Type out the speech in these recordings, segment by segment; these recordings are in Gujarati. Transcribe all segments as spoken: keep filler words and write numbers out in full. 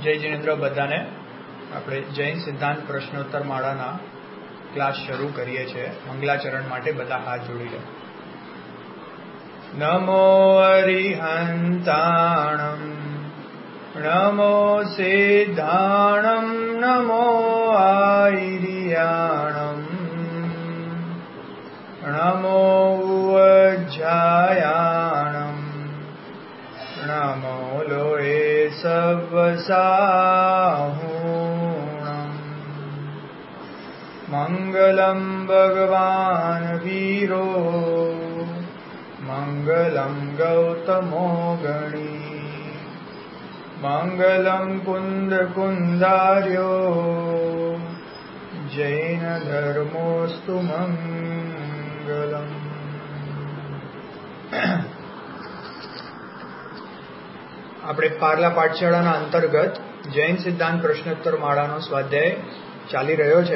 જય જિનેન્દ્ર બધાને. આપણે જૈન સિદ્ધાંત પ્રશ્નોત્તર માળાના ક્લાસ શરૂ કરીએ છીએ. મંગલાચરણ માટે બધા હાથ જોડી લે. નમો અરિહંતાણમ નમો સિદ્ધાણમ નમો આઈરિયાણમ નમો ઉજ્જાયાણમ નમો લોએ સવસાહૂણમ મંગલમ ભગવાન વીરો મંગલમ ગૌતમો ગણી મંગલમ કુંદ કુંદાર્યો જૈન ધર્મોસ્તુ મંગલમ. આપણે પાર્લા પાઠશાળાના અંતર્ગત જૈન સિદ્ધાંત પ્રશ્નોત્તર માળાનો સ્વાધ્યાય ચાલી રહ્યો છે.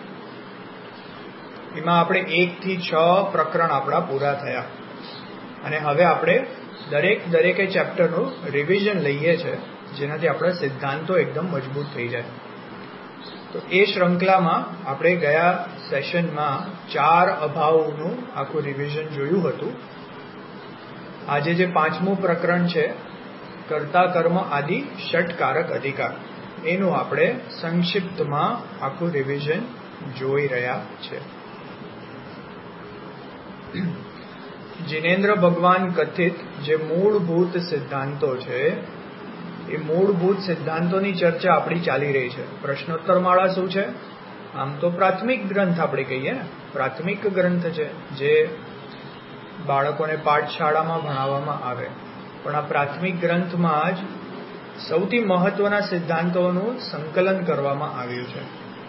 એમાં આપણે એક થી છ પ્રકરણ આપણા પૂરા થયા અને હવે આપણે દરેક દરેકે ચેપ્ટરનું રિવિઝન લઈએ છીએ, જેનાથી આપણા સિદ્ધાંતો એકદમ મજબૂત થઈ જાય. તો એ શ્રૃંખલામાં આપણે ગયા સેશનમાં ચાર અભાવનું આખું રિવિઝન જોયું હતું. આજે જે પાંચમું પ્રકરણ છે, કર્તા કર્મ આદિ ષટકારક અધિકાર, એનું આપણે સંક્ષિપ્તમાં આખું રિવિઝન જોઈ રહ્યા છે. જિનેન્દ્ર ભગવાન કથિત જે મૂળભૂત સિદ્ધાંતો છે, એ મૂળભૂત સિદ્ધાંતોની ચર્ચા આપણી ચાલી રહી છે. પ્રશ્નોત્તર માળા શું છે? આમ તો પ્રાથમિક ગ્રંથ આપણે કહીએ ને, પ્રાથમિક ગ્રંથ છે જે બાળકોને પાઠશાળામાં ભણાવવામાં આવે. પણ આ પ્રાથમિક ગ્રંથમાં જ સૌથી મહત્વના સિદ્ધાંતોનું સંકલન કરવામાં આવ્યું છે,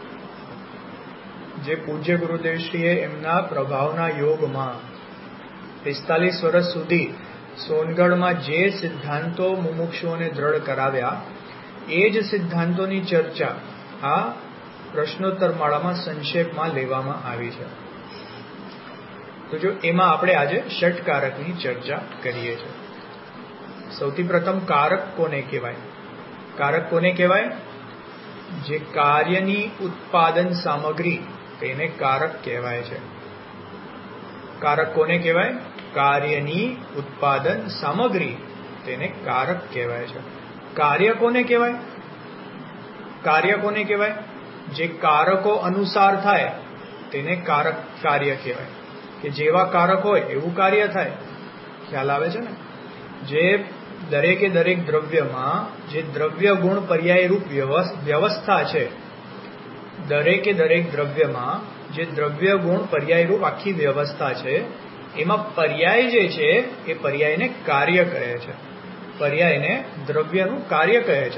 જે પૂજ્ય ગુરુદેવશ્રીએ એમના પ્રભાવના યોગમાં પિસ્તાલીસ વર્ષ સુધી સોનગઢમાં જે સિદ્ધાંતો મુમુક્ષુઓને દ્રઢ કરાવ્યા, એ જ સિદ્ધાંતોની ચર્ચા આ પ્રશ્નોત્તર માળામાં સંક્ષેપમાં લેવામાં આવી છે. તો જો એમાં આપણે આજે ષટકારકની ચર્ચા કરીએ છીએ. સૌથી પ્રથમ કારક કોને કહેવાય? કારક કોને કહેવાય? જે કાર્યની ઉત્પાદન સામગ્રી, તેને કારક કહેવાય છે. કારક કોને કહેવાય? કાર્યની ઉત્પાદન સામગ્રી, તેને કારક કહેવાય છે. કાર્ય કોને કહેવાય? કાર્ય કોને કહેવાય? જે કારકો અનુસાર થાય તેને કારક કાર્ય કહેવાય. કે જેવા કારક હોય એવું કાર્ય થાય. ખ્યાલ આવે છે ને? જે દરેકે દરેક દ્રવ્યમાં જે દ્રવ્ય ગુણ પર્યાય રૂપ વ્યવસ્થા છે, દરેકે દરેક દ્રવ્યમાં જે દ્રવ્ય ગુણ પર્યાય રૂપ આખી વ્યવસ્થા છે, એમાં પર્યાય જે છે એ પર્યાયને કાર્ય કહે છે. પર્યાયને દ્રવ્યનું કાર્ય કહે છે.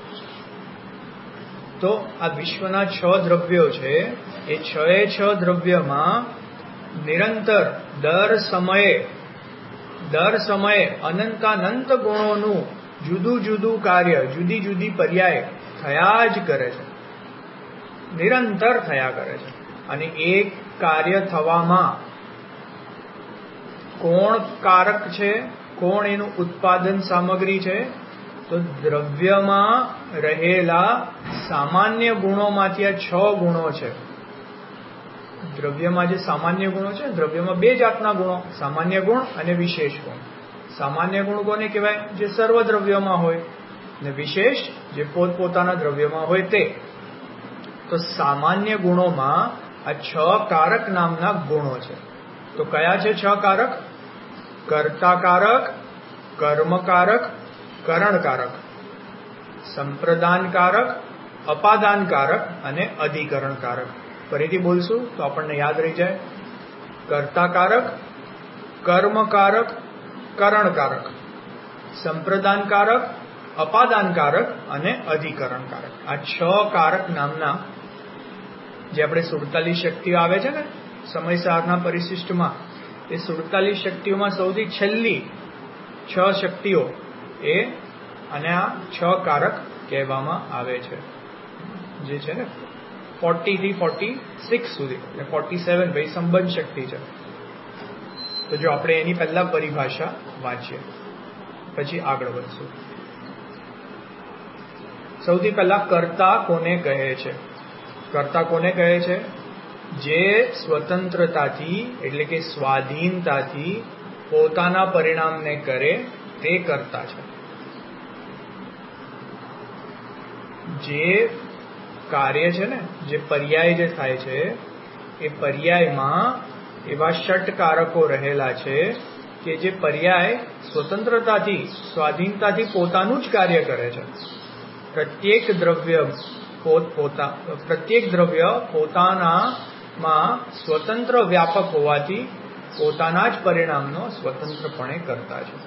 તો આ વિશ્વના છ દ્રવ્યો છે, એ છ એ છ દ્રવ્યમાં નિરંતર દર સમયે દર સમયે અનંતાનંત ગુણોનું જુદું જુદું કાર્ય, જુદી જુદી પર્યાય થયા જ કરે છે, નિરંતર થયા કરે છે. અને એક કાર્ય થવામાં કોણ કારક છે, કોણ એનું ઉત્પાદન સામગ્રી છે? તો દ્રવ્યમાં રહેલા સામાન્ય ગુણોમાંથી આ છ ગુણો છે. દ્રવ્યમાં જે સામાન્ય ગુણો છે, દ્રવ્યમાં બે જાતના ગુણો, સામાન્ય ગુણ અને વિશેષ ગુણ. સામાન્ય ગુણ કોને કહેવાય? જે સર્વ દ્રવ્યોમાં હોય, અને વિશેષ જે પોતપોતાના દ્રવ્યોમાં હોય તે. તો સામાન્ય ગુણોમાં આ છ કારક નામના ગુણો છે. તો કયા છે છ કારક? કર્તાકારક, કર્મકારક, કરણકારક, સંપ્રદાનકારક, અપાદાનકારક અને અધિકરણકારક. ફરીથી બોલશું તો આપણને યાદ રહી જાય. કર્તાકારક, કર્મકારક, કરણકારક, સંપ્રદાનકારક, અપાદાનકારક અને અધિકરણકારક. આ છ કારક નામના જે આપણે સુડતાલીસ શક્તિઓ આવે છે ને સમય સારના પરિશિષ્ટમાં, એ સુડતાલીસ શક્તિઓમાં સૌથી છેલ્લી છ શક્તિઓ એ અને આ છ કારક કહેવામાં આવે છે, જે છે ને ફોર્ટી થી ફોર્ટી સિક્સ સુધી, એટલે ફોર્ટી સેવન ભાઈ સંબંધ શક્તિ છે. તો જો આપણે એની પહેલા પરિભાષા વાંચીએ પછી આગળ વધશું. સૌથી પહેલા કર્તા કોને કહે છે? કર્તા કોને કહે છે? જે સ્વતંત્રતાથી એટલે કે સ્વાધીનતાથી પોતાના પરિણામને કરે તે કર્તા છે. જે કાર્ય છે ને, જે પર્યાય જે થાય છે, એ પર્યાયમાં એવા ષટકારકો રહેલા છે કે જે પર્યાય સ્વતંત્રતાથી સ્વાધીનતાથી પોતાનું જ કાર્ય કરે છે. પ્રત્યેક દ્રવ્ય પોતા પ્રત્યેક દ્રવ્ય પોતાનામાં સ્વતંત્ર વ્યાપક હોવાથી પોતાના જ પરિણામનો સ્વતંત્રપણે કરતા છે.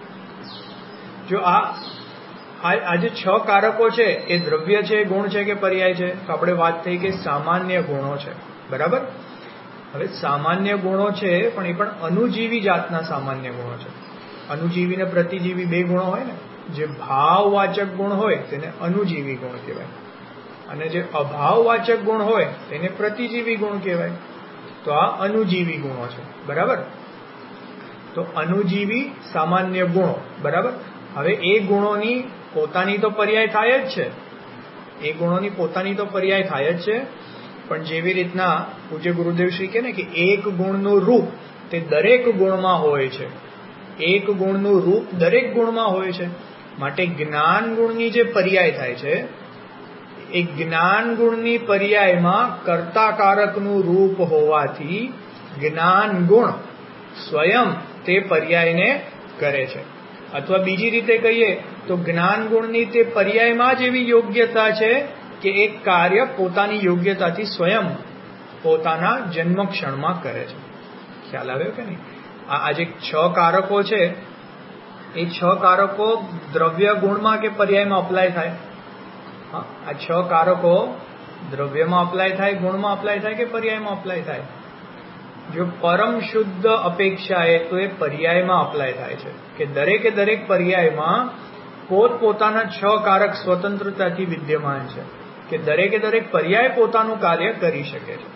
જો આ આ જે છ કારકો છે એ દ્રવ્ય છે, ગુણ છે કે પર્યાય છે? તો આપણે વાત થઈ કે સામાન્ય ગુણો છે, બરાબર. હવે સામાન્ય ગુણો છે, પણ એ પણ અનુજીવી જાતના સામાન્ય ગુણો છે. અનુજીવી ને પ્રતિજીવી બે ગુણો હોય ને. જે ભાવવાચક ગુણ હોય તેને અનુજીવી ગુણ કહેવાય, અને જે અભાવવાચક ગુણ હોય તેને પ્રતિજીવી ગુણ કહેવાય. તો આ અનુજીવી ગુણો છે, બરાબર. તો અનુજીવી સામાન્ય ગુણો, બરાબર. હવે એ ગુણોની પોતાની તો પર્યાય થાય જ છે, એ ગુણોની પોતાની તો પર્યાય થાય જ છે, પણ જેવી રીતના પૂજ્ય ગુરુદેવ શ્રી કહે ને કે એક ગુણનું રૂપ તે દરેક ગુણમાં હોય છે, એક ગુણનું રૂપ દરેક ગુણમાં હોય છે. માટે જ્ઞાન ગુણની જે પર્યાય થાય છે, એ જ્ઞાન ગુણની પર્યાયમાં કર્તાકારકનું રૂપ હોવાથી જ્ઞાન ગુણ સ્વયં તે પર્યાયને કરે છે. અથવા બીજી રીતે કહીએ તો જ્ઞાન ગુણની તે પર્યાયમાં જ એવી યોગ્યતા છે કે એક કાર્ય પોતાની યોગ્યતાથી સ્વયં પોતાના જન્મ ક્ષણમાં કરે છે. ખ્યાલ આવ્યો કે નહીં? આ જે છ કારકો છે, એ છ કારકો દ્રવ્ય ગુણમાં કે પર્યાયમાં અપ્લાય થાય? હા, આ છ કારકો દ્રવ્યમાં અપ્લાય થાય, ગુણમાં અપ્લાય થાય કે પર્યાયમાં અપ્લાય થાય? જો પરમ શુદ્ધ અપેક્ષા એ તો એ પર્યાયમાં અપ્લાય થાય છે કે દરેકે દરેક પર્યાયમાં પોતપોતાના છ કારક સ્વતંત્રતાથી વિદ્યમાન છે, કે દરેકે દરેક પર્યાય પોતાનું કાર્ય કરી શકે છે.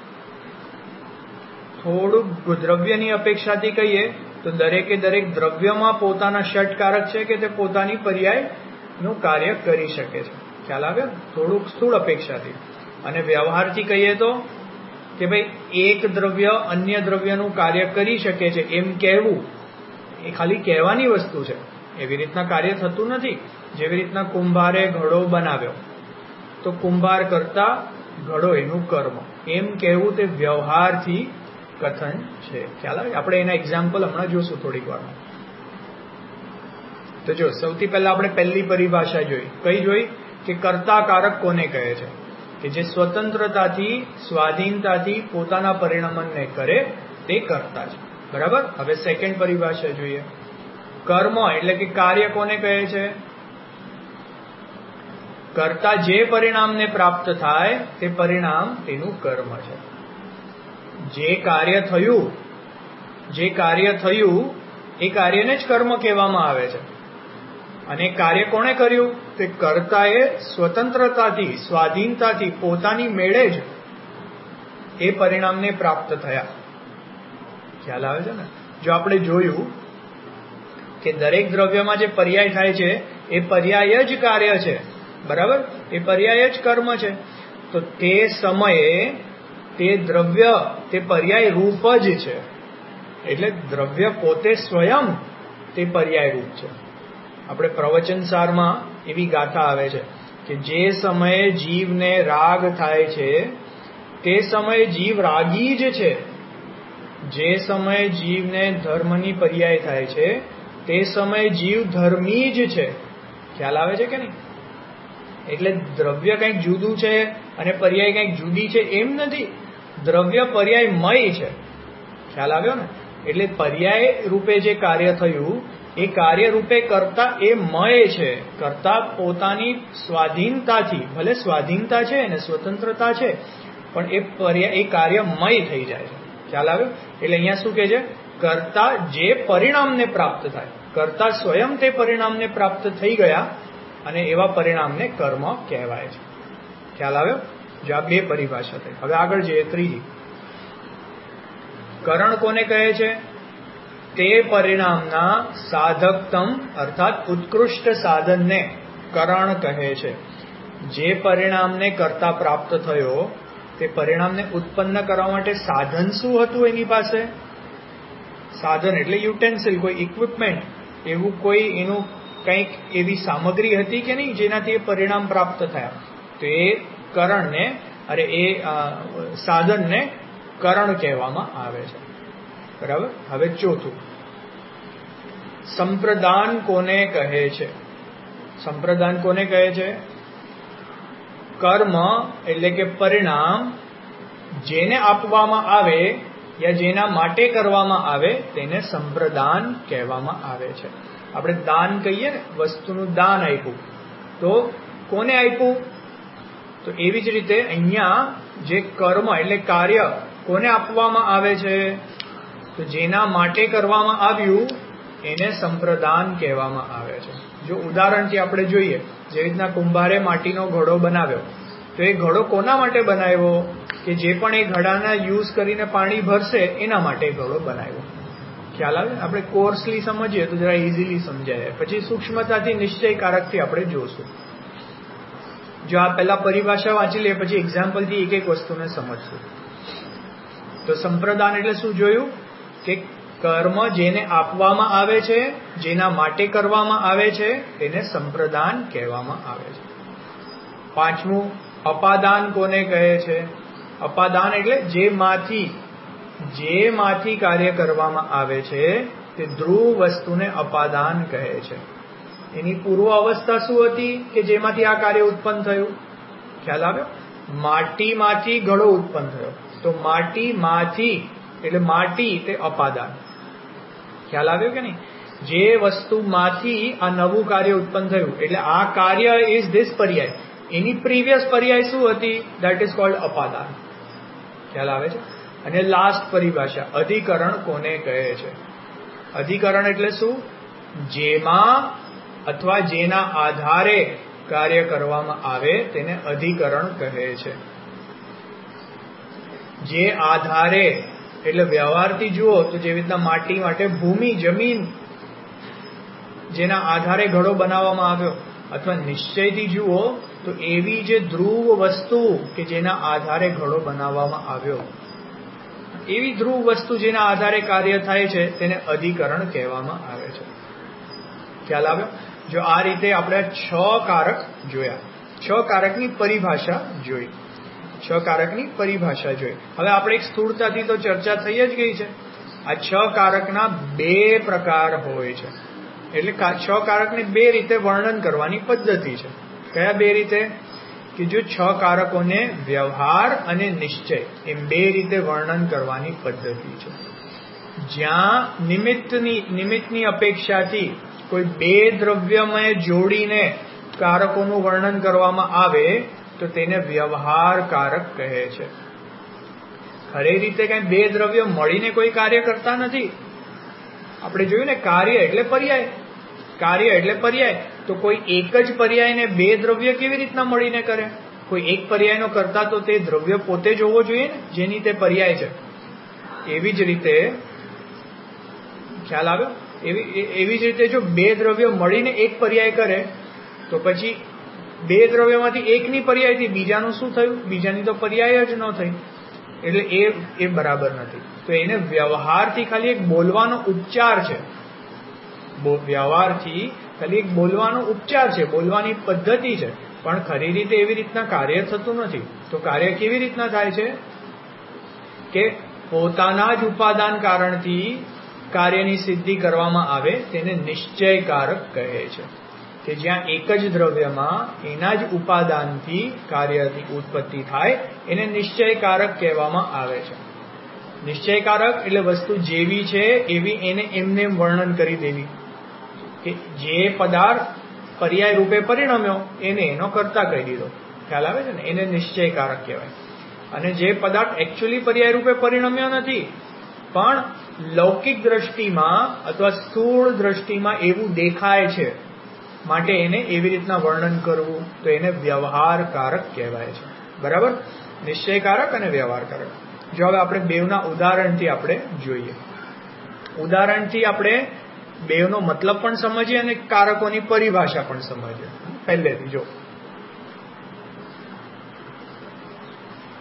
થોડું દ્રવ્યની અપેક્ષાથી કહીએ તો દરેકે દરેક દ્રવ્યમાં પોતાના ષટકારક છે કે તે પોતાની પર્યાયનું કાર્ય કરી શકે છે. ખ્યાલ આવ્યો? થોડુંક સ્થૂળ અપેક્ષાથી. અને વ્યવહારથી કહીએ તો કે ભાઈ એક દ્રવ્ય અન્ય દ્રવ્યનું કાર્ય કરી શકે છે એમ કહેવું એ ખાલી કહેવાની વસ્તુ છે, એવી રીતના કાર્ય થતું નથી. જેવી રીતના કુંભારે ઘડો બનાવ્યો તો કુંભાર કરતા ઘડો એનું કર્મ, એમ કહેવું તે વ્યવહારથી કથન છે. ખ્યાલ આવે? આપણે એના એક્ઝામ્પલ હમણાં જોશું થોડીક વારમાં. તો જો સૌથી પહેલા આપણે પહેલી પરિભાષા જોઈ. કઈ જોઈ? કે કર્તાકારક કોને કહે છે? કે જે સ્વતંત્રતાથી સ્વાધીનતાથી પોતાના પરિણામને કરે તે કર્તા છે, બરાબર. હવે સેકન્ડ પરિભાષા જોઈએ. કર્મ એટલે કે કાર્ય કોને કહે છે? કર્તા જે પરિણામને પ્રાપ્ત થાય તે પરિણામ તેનું કર્મ છે. જે કાર્ય થયું જે કાર્ય થયું એ કાર્યને જ કર્મ કહેવામાં આવે છે. અને કાર્ય કોણે કર્યું? તે કર્તાએ સ્વતંત્રતાથી સ્વાધીનતાથી પોતાની મેળે જ એ પરિણામને પ્રાપ્ત થયા. ખ્યાલ આવે છે ને? જો આપણે જોયું કે દરેક દ્રવ્યમાં જે પર્યાય થાય છે એ પર્યાય જ કાર્ય છે, બરાબર. એ પર્યાય જ કર્મ છે. તો તે સમયે તે દ્રવ્ય તે પર્યાય રૂપ જ છે. એટલે દ્રવ્ય પોતે સ્વયં તે પર્યાય રૂપ છે. આપણે પ્રવચન સારમાં એવી ગાથા આવે છે કે જે સમયે જીવને રાગ થાય છે તે સમયે જીવ રાગી જ છે. જે સમયે જીવને ધર્મની પર્યાય થાય છે તે સમયે જીવ ધર્મી જ છે. ખ્યાલ આવે છે કે નહીં? એટલે દ્રવ્ય કંઈક જુદું છે અને પર્યાય કંઈક જુદી છે એમ નથી. દ્રવ્ય પર્યાયમય છે. ખ્યાલ આવ્યો ને? એટલે પર્યાય રૂપે જે કાર્ય થયું એ કાર્ય રૂપે કરતા એ મય છે. કરતા પોતાની સ્વાધીનતાથી, ભલે સ્વાધીનતા છે અને સ્વતંત્રતા છે, પણ એ પર્યાય એ કાર્ય મય થઈ જાય છે. ખ્યાલ આવ્યો? એટલે અહીંયા શું કહે છે? કરતા જે પરિણામને પ્રાપ્ત થાય, કરતા સ્વયં તે પરિણામને પ્રાપ્ત થઈ ગયા અને એવા પરિણામને કર્મ કહેવાય છે. ખ્યાલ આવ્યો? જો આ બે પરિભાષા થઈ. હવે આગળ જઈએ ત્રીજી. કરણ કોને કહે છે? તે પરિણામના સાધકતમ અર્થાત ઉત્કૃષ્ટ સાધનને કરણ કહે છે. જે પરિણામને કર્તા પ્રાપ્ત થયો તે પરિણામને ઉત્પન્ન કરવા માટે સાધન શું હતું એની પાસે? સાધન એટલે યુટેન્સિલ, કોઈ ઇક્વિપમેન્ટ, એવું કોઈ એનું કંઈક એવી સામગ્રી હતી કે નહીં જેનાથી એ પરિણામ પ્રાપ્ત થયા? તો એ કરણને અરે એ સાધનને કરણ કહેવામાં આવે છે. બરાબર. હવે ચોથું, સંપ્રદાન કોને કહે છે? સંપ્રદાન કોને કહે છે? કર્મ એટલે કે પરિણામ જેને આપવામાં આવે યા જેના માટે કરવામાં આવે તેને સંપ્રદાન કહેવામાં આવે છે. આપણે દાન કહીએ ને, વસ્તુનું દાન આપ્યું, તો કોને આપ્યું? તો એવી જ રીતે અહીંયા જે કર્મ એટલે કાર્ય કોને આપવામાં આવે છે? તો જેના માટે કરવામાં આવ્યું એને સંપ્રદાન કહેવામાં આવે છે. જો ઉદાહરણથી આપણે જોઈએ, જેવી રીતના કુંભારે માટીનો ઘડો બનાવ્યો, તો એ ઘડો કોના માટે બનાવ્યો? કે જે પણ એ ઘડાના યુઝ કરીને પાણી ભરશે એના માટે ઘડો બનાવ્યો. ખ્યાલ આવે? આપણે કોર્સલી સમજીએ તો જરા ઇઝીલી સમજાય, પછી સૂક્ષ્મતાથી નિશ્ચયકારકથી આપણે જોશું. જો આ પહેલા પરિભાષા વાંચી લઈએ પછી એક્ઝામ્પલથી એક એક વસ્તુને સમજશું. તો સંપ્રદાન એટલે શું જોયું? કે કર્મ જેને આપવામાં આવે છે, જેના માટે કરવામાં આવે છે તેને સંપ્રદાન કહેવામાં આવે છે. પાંચમું, અપાદાન કોને કહે છે? અપાદાન એટલે જેમાંથી જેમાંથી કાર્ય કરવામાં આવે છે તે ધ્રુવ વસ્તુને અપાદાન કહે છે. એની પૂર્વ અવસ્થા શું હતી કે જેમાંથી આ કાર્ય ઉત્પન્ન થયું? ખ્યાલ આવ્યો? માટીમાંથી ઘડો ઉત્પન્ન થયો, તો માટીમાંથી એટલે માટી તે અપાદાન. ખ્યાલ આવ્યો કે નહીં? જે વસ્તુમાંથી આ નવું કાર્ય ઉત્પન્ન થયું એટલે આ કાર્ય ઇઝ ધીસ પર્યાય, એની પ્રીવિયસ પર્યાય શું હતી? ધેટ ઇઝ કોલ્ડ અપાદાન. ખ્યાલ આવે છે? અને લાસ્ટ પરિભાષા, અધિકરણ કોને કહે છે? અધિકરણ એટલે શું? જેમાં અથવા જેના આધારે કાર્ય કરવામાં આવે તેને અધિકરણ કહે છે. જે આધારે એટલે વ્યવહારથી જુઓ તો જેવી રીતના માટી માટે ભૂમિ, જમીન, જેના આધારે ઘડો બનાવવામાં આવ્યો, અથવા નિશ્ચયથી જુઓ તો એવી જે ધ્રુવ વસ્તુ કે જેના આધારે ઘડો બનાવવામાં આવ્યો, એવી ધ્રુવ વસ્તુ જેના આધારે કાર્ય થાય છે તેને અધિકરણ કહેવામાં આવે છે. ખ્યાલ આવ્યો? જો આ રીતે આપણે છ કારક જોયા, છ કારકની પરિભાષા જોઈ, છ કારકની પરિભાષા જોઈ. હવે આપણે એક સ્થૂળતાથી તો ચર્ચા થઈ જ ગઈ છે. આ છ કારકના બે પ્રકાર હોય છે, એટલે છ કારકને બે રીતે વર્ણન કરવાની પદ્ધતિ છે. કયા બે રીતે? કે જો છ કારકોને વ્યવહાર અને નિશ્ચય એમ બે રીતે વર્ણન કરવાની પદ્ધતિ છે. જ્યાં નિમિત્તની નિમિત્તની અપેક્ષાથી કોઈ બે દ્રવ્યમય જોડીને કારકોનું વર્ણન કરવામાં આવે તો તેને વ્યવહાર કારક કહે છે. ખરી રીતે કઈ બે દ્રવ્યો મળીને કોઈ કાર્ય કરતા નથી. આપણે જોયું ને, કાર્ય એટલે પર્યાય, કાર્ય એટલે પર્યાય. તો કોઈ એક જ પર્યાયને બે દ્રવ્ય કેવી રીતના મળીને કરે? કોઈ એક પર્યાયનો કરતા તો તે દ્રવ્ય પોતે જ હોવો જોઈએ ને, જેની તે પર્યાય છે. એવી જ રીતે ખ્યાલ આવ્યો? એવી એવી જ રીતે જો બે દ્રવ્યો મળીને એક પર્યાય કરે તો પછી બે દ્રવ્યમાંથી એકની પર્યાયથી બીજાનું શું થયું? બીજાની તો પર્યાય જ ન થઈ. એટલે એ એ બરાબર નથી. તો એને વ્યવહારથી ખાલી એક બોલવાનો ઉપચાર છે. વ્યવહારથી ખાલી એક બોલવાનો ઉપચાર છે, બોલવાની પદ્ધતિ છે, પણ ખરી રીતે એવી રીતના કાર્ય થતું નથી. તો કાર્ય કેવી રીતના થાય છે? કે પોતાના જ ઉપાદાન કારણથી કાર્યની સિદ્ધિ કરવામાં આવે તેને નિશ્ચયકારક કહે છે. કે જ્યાં એક જ દ્રવ્યમાં એના જ ઉપાદાનથી કાર્યની ઉત્પત્તિ થાય એને નિશ્ચયકારક કહેવામાં આવે છે. નિશ્ચયકારક એટલે વસ્તુ જેવી છે એવી એને એમને વર્ણન કરી દેવી. કે જે પદાર્થ પર્યાય રૂપે પરિણમ્યો એને એનો કર્તા કહી દીધો. ખ્યાલ આવે છે ને? એને નિશ્ચયકારક કહેવાય. અને જે પદાર્થ એકચ્યુઅલી પર્યાય રૂપે પરિણમ્યો નથી પણ લૌકિક દ્રષ્ટિમાં અથવા સ્થૂળ દ્રષ્ટિમાં એવું દેખાય છે માટે એને એવી રીતના વર્ણન કરવું તો એને વ્યવહારકારક કહેવાય છે. બરાબર? નિશ્ચયકારક અને વ્યવહારકારક. જો હવે આપણે બેવના ઉદાહરણથી આપણે જોઈએ, ઉદાહરણથી આપણે બેવનો મતલબ પણ સમજીએ અને કારકોની પરિભાષા પણ સમજીએ. પહેલેથી જો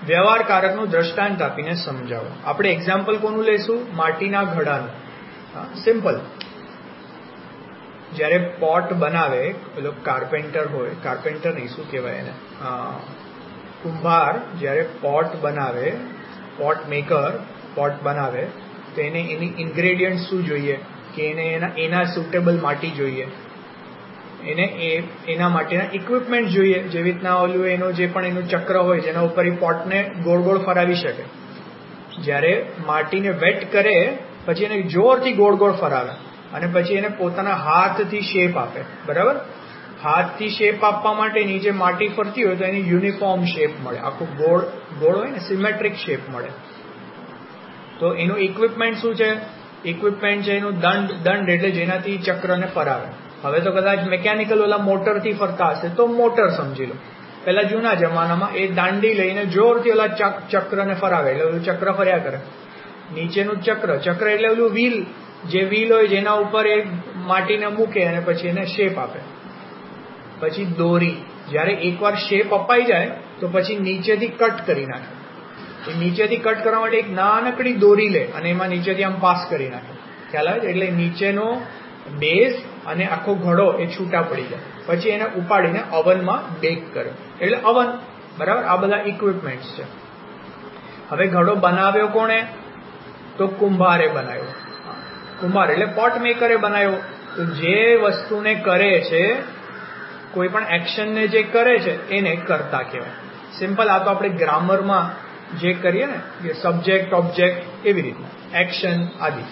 વ્યવહાર કારકનું દ્રષ્ટાંત આપીને સમજાવો. આપણે એક્ઝામ્પલ કોનું લેશું? માટીના ઘડાનું. સિમ્પલ. જ્યારે પોટ બનાવે, પેલો કાર્પેન્ટર હોય, કાર્પેન્ટર નહીં, શું કહેવાય એને, કુંભાર જ્યારે પોટ બનાવે, પોટ મેકર પોટ બનાવે, તો એને એની ઇન્ગ્રેડિયન્ટ શું જોઈએ કે એને એના એના સુટેબલ માટી જોઈએ, એને એ એના માટેના ઇક્વિપમેન્ટ જોઈએ. જેવી રીતના ઓલું એનું જે પણ એનું ચક્ર હોય જેના ઉપર એ પોટને ગોળ ગોળ ફરાવી શકે. જ્યારે માટીને વેટ કરે પછી એને જોરથી ગોળ ગોળ ફરાવે અને પછી એને પોતાના હાથથી શેપ આપે. બરાબર? હાથથી શેપ આપવા માટે નીચે માટી ફરતી હોય તો એની યુનિફોર્મ શેપ મળે, આખું ગોળ ગોળ હોય ને સિમેટ્રિક શેપ મળે. તો એનું ઇક્વિપમેન્ટ શું છે? ઇક્વિપમેન્ટ છે એનું દંડ. દંડ એટલે જેનાથી ચક્રને ફરાવે. હવે તો કદાચ મેકેનિકલ ઓલા મોટરથી ફરતા હશે તો મોટર સમજી લો. પેલા જૂના જમાનામાં એ દાંડી લઈને જોરથી ઓલા ચક્રને ફરાવે એટલે ઓલું ચક્ર ફર્યા કરે. નીચેનું ચક્ર, ચક્ર એટલે ઓલું વ્હીલ, જે વ્હીલ હોય જેના ઉપર એ માટીને મૂકે અને પછી એને શેપ આપે. પછી દોરી, જ્યારે એકવાર શેપ અપાઈ જાય તો પછી નીચેથી કટ કરી નાખે. એ નીચેથી કટ કરવા માટે એક નાનકડી દોરી લે અને એમાં નીચેથી આમ પાસ કરી નાખે. ખ્યાલ આવે? એટલે નીચેનો બેઝ અને આખો ઘડો એ છૂટા પડી જાય. પછી એને ઉપાડીને અવનમાં બેક કરે એટલે અવન. બરાબર? આ બધા ઇક્વિપમેન્ટ્સ છે. હવે ઘડો બનાવ્યો કોણે? તો કુંભારે બનાવ્યો. કુંભાર એટલે પોટ મેકરે બનાવ્યો. તો જે વસ્તુને કરે છે, કોઈ પણ એક્શનને જે કરે છે એને કર્તા કહેવાય. સિમ્પલ. આ તો આપણે ગ્રામરમાં જે કરીએ ને કે સબ્જેક્ટ ઓબ્જેક્ટ એવી રીતના એક્શન આદિ.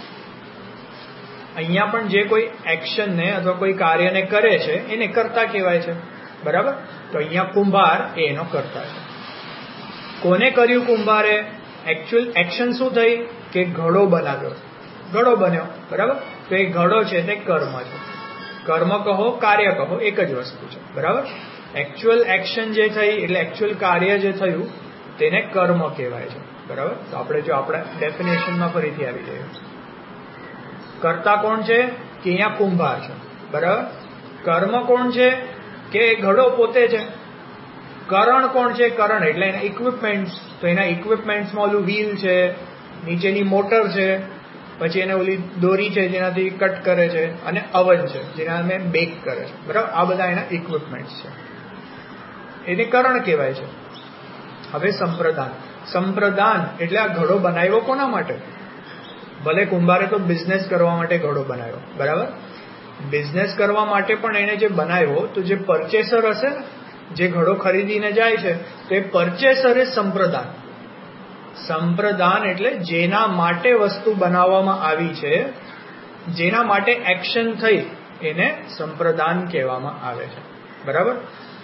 અહીંયા પણ જે કોઈ એક્શનને અથવા કોઈ કાર્યને કરે છે એને કર્તા કહેવાય છે. બરાબર? તો અહીંયા કુંભાર એ એનો કર્તા છે. કોને કર્યું કુંભારે? એકચ્યુઅલ એક્શન શું થઈ કે ઘડો બનાવ્યો, ઘડો બન્યો. બરાબર? તો એ ઘડો છે તે કર્મ છે. કર્મ કહો, કાર્ય કહો, એક જ વસ્તુ છે. બરાબર? એકચ્યુઅલ એક્શન જે થઈ એટલે એકચ્યુઅલ કાર્ય જે થયું તેને કર્મ કહેવાય છે. બરાબર? તો આપણે જો આપણા ડેફિનેશનમાં ફરીથી આવી જઈએ. કર્તા કોણ છે? કે અહીંયા કુંભાર છે. બરાબર? કર્મ કોણ છે? કે ઘડો પોતે છે. કરણ કોણ છે? કરણ એટલે એના ઇક્વિપમેન્ટ્સ. તો એના ઇક્વિપમેન્ટ્સમાં ઓલું વ્હીલ છે, નીચેની મોટર છે, પછી એને ઓલી દોરી છે જેનાથી કટ કરે છે, અને અવન છે જેના અમે બેક કરે છે. બરાબર? આ બધા એના ઇક્વિપમેન્ટ્સ છે. એને કરણ કહેવાય છે. હવે સંપ્રદાન. સંપ્રદાન એટલે આ ઘડો બનાવ્યો કોના માટે? ભલે કુંભારે તો બિઝનેસ કરવા માટે ઘડો બનાવ્યો. બરાબર? બિઝનેસ કરવા માટે પણ એને જે બનાવ્યો તો જે પરચેસર હશે ને, જે ઘડો ખરીદીને જાય છે તો એ પરચેસર એ સંપ્રદાન. સંપ્રદાન એટલે જેના માટે વસ્તુ બનાવવામાં આવી છે, જેના માટે એક્શન થઈ, એને સંપ્રદાન કહેવામાં આવે છે. બરાબર?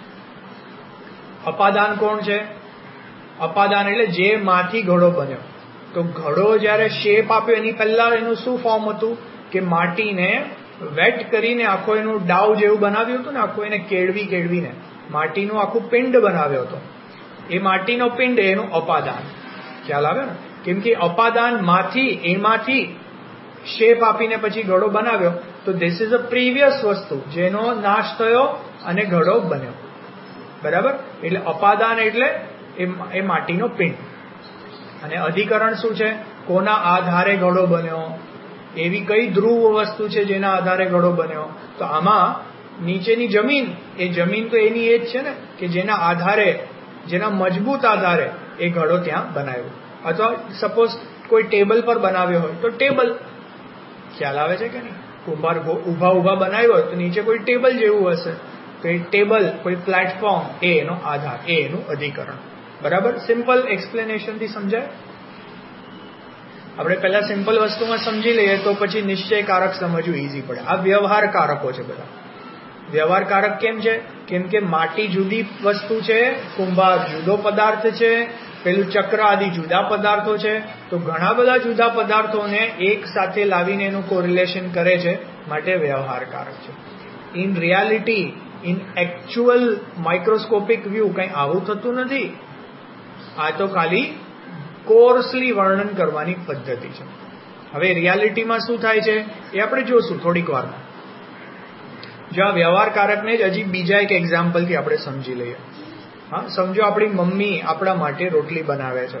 અપાદાન કોણ છે? અપાદાન એટલે જે માંથી ઘડો બન્યો. તો ઘડો જ્યારે શેપ આપ્યો એની પહેલા એનું શું ફોર્મ હતું કે માટીને વેટ કરીને આખો એનું ડાવ જેવું બનાવ્યું હતું ને, આખું એને કેળવી કેળવીને માટીનું આખું પિંડ બનાવ્યો હતો. એ માટીનો પિંડ એનું અપાદાન. ખ્યાલ આવે ને? કેમ કે અપાદાન માંથી એમાંથી શેપ આપીને પછી ઘડો બનાવ્યો. તો ધીસ ઇઝ અ પ્રીવિયસ વસ્તુ જેનો નાશ થયો અને ઘડો બન્યો. બરાબર? એટલે અપાદાન એટલે એ માટીનો પિંડ. અને અધિકરણ શું છે? કોના આધારે ઘડો બન્યો, એવી કઈ ધ્રુવ વસ્તુ છે જેના આધારે ઘડો બન્યો. તો આમાં નીચેની જમીન, એ જમીન તો એની એ જ છે ને કે જેના આધારે, જેના મજબૂત આધારે એ ઘડો ત્યાં બનાવ્યો. અથવા સપોઝ કોઈ ટેબલ પર બનાવ્યો હોય તો ટેબલ. ખ્યાલ આવે છે કે નહીં? કુંભાર ઉભા ઉભા બનાવ્યો હોય તો નીચે કોઈ ટેબલ જેવું હશે. તો એ ટેબલ, કોઈ પ્લેટફોર્મ એ એનો આધાર, એ એનું અધિકરણ. બરાબર? સિમ્પલ એક્સપ્લેનેશનથી સમજાય. આપણે પહેલા સિમ્પલ વસ્તુમાં સમજી લઈએ તો પછી નિશ્ચયકારક સમજવું ઈઝી પડે. આ વ્યવહાર કારકો છે બધા. વ્યવહાર કારક કેમ છે? કેમ કે માટી જુદી વસ્તુ છે, કુંભાર જુદો પદાર્થ છે, પેલું ચક્ર આદિ જુદા પદાર્થો છે. તો ઘણા બધા જુદા પદાર્થોને એક સાથે લાવીને એનું કોરિલેશન કરે છે, માટે વ્યવહાર કારક છે. In reality, in actual microscopic view કંઈ આવું થતું નથી. આ તો ખાલી કોર્સલી વર્ણન કરવાની પદ્ધતિ છે. હવે રિયાલિટીમાં શું થાય છે એ આપણે જોશું થોડીક વારમાં. જો આ વ્યવહાર કારકને જ હજી બીજા એક એક્ઝામ્પલથી આપણે સમજી લઈએ. હા, સમજો આપણી મમ્મી આપણા માટે રોટલી બનાવે છે,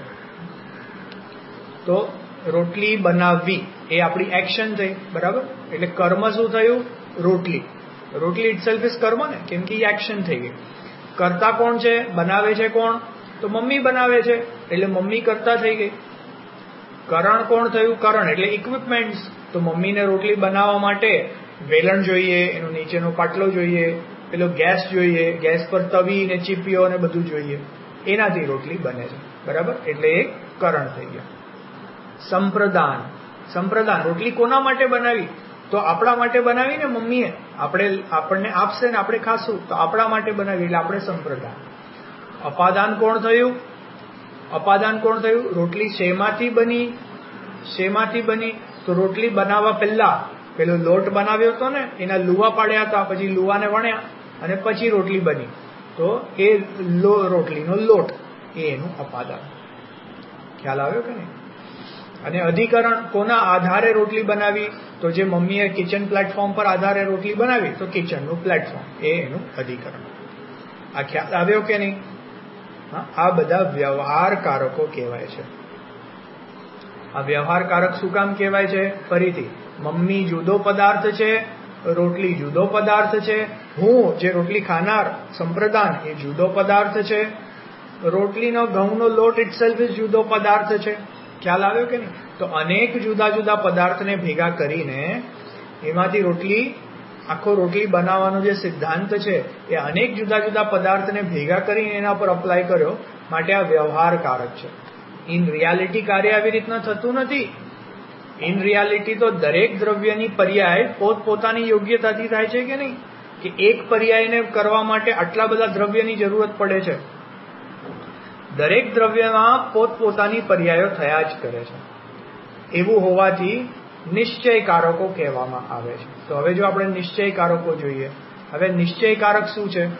તો રોટલી બનાવવી એ આપણી એક્શન થઈ, બરાબર? એટલે કર્મ શું થયું? રોટલી. રોટલી ઇટસેલ્ફ ઇઝ કર્મ ને, કેમ કે એ એક્શન થઈ ગઈ. કરતા કોણ છે? બનાવે છે કોણ? તો મમ્મી બનાવે છે, એટલે મમ્મી કરતા થઈ ગઈ. કરણ કોણ થયું? કરણ એટલે ઇક્વિપમેન્ટ્સ. તો મમ્મીને રોટલી બનાવવા માટે વેલણ જોઈએ, એનો નીચેનો પાટલો જોઈએ, પેલો ગેસ જોઈએ, ગેસ પર તવી ને ચીપીઓ ને બધું જોઈએ, એનાથી રોટલી બને છે, બરાબર? એટલે એ કરણ થઈ ગયા. સંપ્રદાન. સંપ્રદાન રોટલી કોના માટે બનાવી? તો આપણા માટે બનાવી ને મમ્મીએ, આપણે આપણને આપશે ને આપણે ખાશું, તો આપણા માટે બનાવી, એટલે આપણે સંપ્રદાન. અપાદાન કોણ થયું? અપાદાન કોણ થયું? રોટલી શેમાંથી બની? શેમાંથી બની? તો રોટલી બનાવવા પહેલા પેલો લોટ બનાવ્યો હતો ને, એના લુવા પાડ્યા હતા, પછી લુવાને વણ્યા અને પછી રોટલી બની, તો એ રોટલીનો લોટ, એ એનું અપાદાન. ખ્યાલ આવ્યો કે નહીં? અને અધિકરણ કોના આધારે રોટલી બનાવી? તો જે મમ્મીએ કિચન પ્લેટફોર્મ પર આધારે રોટલી બનાવી, તો કિચનનું પ્લેટફોર્મ, એ એનું અધિકરણ. આ ખ્યાલ આવ્યો કે નહીં? આ બધા વ્યવહાર કારકો કહેવાય છે. આ વ્યવહાર કારક શું કામ કહેવાય છે? ફરીથી, મમ્મી જુદો પદાર્થ છે, રોટલી જુદો પદાર્થ છે, હું જે રોટલી ખાનાર સંપ્રદાન એ જુદો પદાર્થ છે, રોટલીનો ઘઉંનો લોટ ઇટસેલ્ફ ઇઝ જુદો પદાર્થ છે. ખ્યાલ આવ્યો કે નહીં? તો અનેક જુદા જુદા પદાર્થને ભેગા કરીને એમાંથી રોટલી, આખો રોટલી બનાવવાનો જે સિદ્ધાંત છે એ અનેક જુદા જુદા પદાર્થને ભેગા કરીને એના પર અપ્લાય કર્યો, માટે આ વ્યવહાર કારક છે. ઇન રિયાલિટી કાર્ય આવી રીતના થતું નથી. ઇન રિયાલિટી તો દરેક દ્રવ્યની પર્યાય પોતપોતાની યોગ્યતાથી થાય છે કે નહીં? કે એક પર્યાયને કરવા માટે આટલા બધા દ્રવ્યની જરૂરત પડે છે. દરેક દ્રવ્યમાં પોતપોતાની પર્યાયો થયા જ કરે છે. એવું હોવાથી નિશ્ચય કારકો કહેવામાં આવે છે. તો હવે જો આપણે નિશ્ચય કારકો જોઈએ, હવે નિશ્ચય કારક શું છે?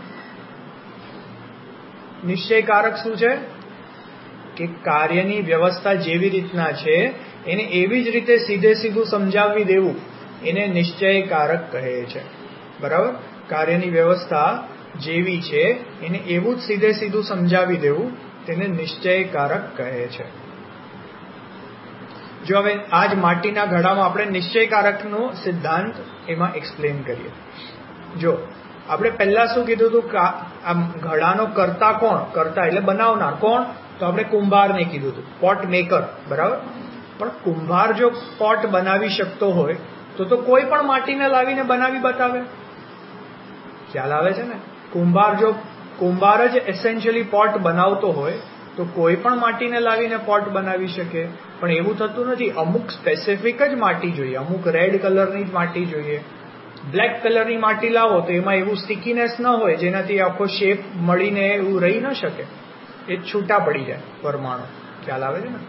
નિશ્ચય કારક શું છે? કે કાર્યની વ્યવસ્થા જેવી રીતના છે એને એવી જ રીતે સીધે સીધું સમજાવી દેવું, એને નિશ્ચય કારક કહે છે, બરાબર? કાર્યની વ્યવસ્થા જેવી છે એને એવું જ સીધે સીધું સમજાવી દેવું, તેને નિશ્ચય કારક કહે છે. જો હવે આજ માટીના ઘડામાં આપણે નિશ્ચય કારકનો સિદ્ધાંત એમાં એક્સપ્લેન કરીએ. જો આપણે પહેલા શું કીધું હતું? આમ ઘડાનો કરતા કોણ? કરતા એટલે બનાવનાર કોણ? તો આપણે કુંભારને કીધું હતું, પોટ મેકર, બરાબર? પણ કુંભાર જો પોટ બનાવી શકતો હોય તો તો કોઈ પણ માટીને લાવીને બનાવી બતાવે. ખ્યાલ આવે છે ને? કુંભાર જો કુંભાર જ એસેન્શિયલી પોટ બનાવતો હોય તો કોઈ પણ માટીને લાવીને પોટ બનાવી શકે. પણ એવું થતું નથી. અમુક સ્પેસિફિક જ માટી જોઈએ, અમુક રેડ કલરની જ માટી જોઈએ. બ્લેક કલરની માટી લાવો તો એમાં એવું સ્ટિકીનેસ ન હોય જેનાથી આખો શેપ મળીને એવું રહી ન શકે, એ છૂટા પડી જાય પરમાણુ. ખ્યાલ આવે છે ને?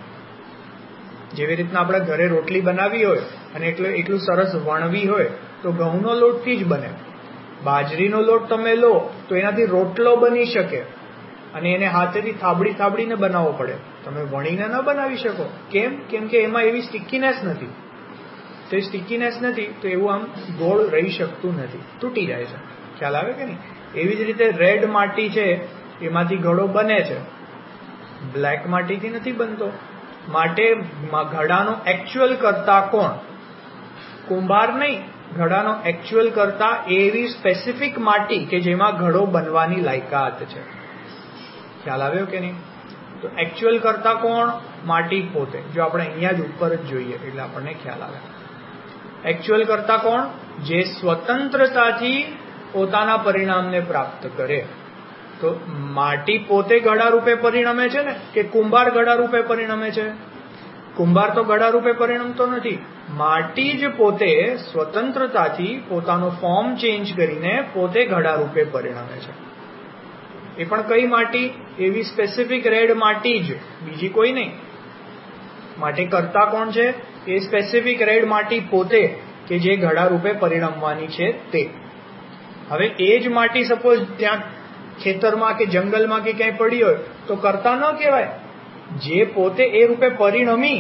જેવી રીતના આપણે ઘરે રોટલી બનાવી હોય અને એટલે એટલું સરસ વણવી હોય તો ઘઉંનો લોટથી જ બને. બાજરીનો લોટ તમે લો તો એનાથી રોટલો બની શકે અને એને હાથેથી થાબડી થાબડીને બનાવવો પડે, તમે વણીને ન બનાવી શકો. કેમ? કેમ કે એમાં એવી સ્ટિકીનેસ નથી. તો એ સ્ટિકીનેસ નથી તો એવું આમ ગોળ રહી શકતું નથી, તૂટી જાય છે. ખ્યાલ આવે કે નહીં? એવી જ રીતે રેડ માટી છે એમાંથી ઘડો બને છે, બ્લેક માટીથી નથી બનતો. માટે ઘડાનો એકચ્યુઅલ કરતા કોણ? કુંભાર નહીં. ઘડાનો એકચ્યુઅલ કરતા એવી સ્પેસિફિક માટી કે જેમાં ઘડો બનવાની લાયકાત છે. ખ્યાલ આવ્યો કે નહીં? તો એકચ્યુઅલ કરતા કોણ? માટી પોતે. જો આપણે અહીંયા જ ઉપર જ જોઈએ એટલે આપણને ખ્યાલ આવે. એકચ્યુઅલ કરતા કોણ? જે સ્વતંત્રતાથી પોતાના પરિણામને પ્રાપ્ત કરે. તો માટી પોતે ઘડા રૂપે પરિણમે છે ને, કે કુંભાર ઘડા રૂપે પરિણમે છે? કુંભાર તો ઘડા રૂપે પરિણમતો નથી. માટી જ પોતે સ્વતંત્રતાથી પોતાનું ફોર્મ ચેન્જ કરીને પોતે ઘડા રૂપે પરિણમે છે. એ પણ કઈ માટી? એવી સ્પેસિફિક રેડ માટી જ, બીજી કોઈ નહીં. માટે કરતા કોણ છે? એ સ્પેસિફિક રેડ માટી પોતે કે જે ઘડા રૂપે પરિણમવાની છે તે. હવે એ જ માટી સપોઝ ત્યાં ખેતરમાં કે જંગલમાં કે ક્યાંય પડી હોય તો કરતા ન કહેવાય. જે પોતે એ રૂપે પરિણમી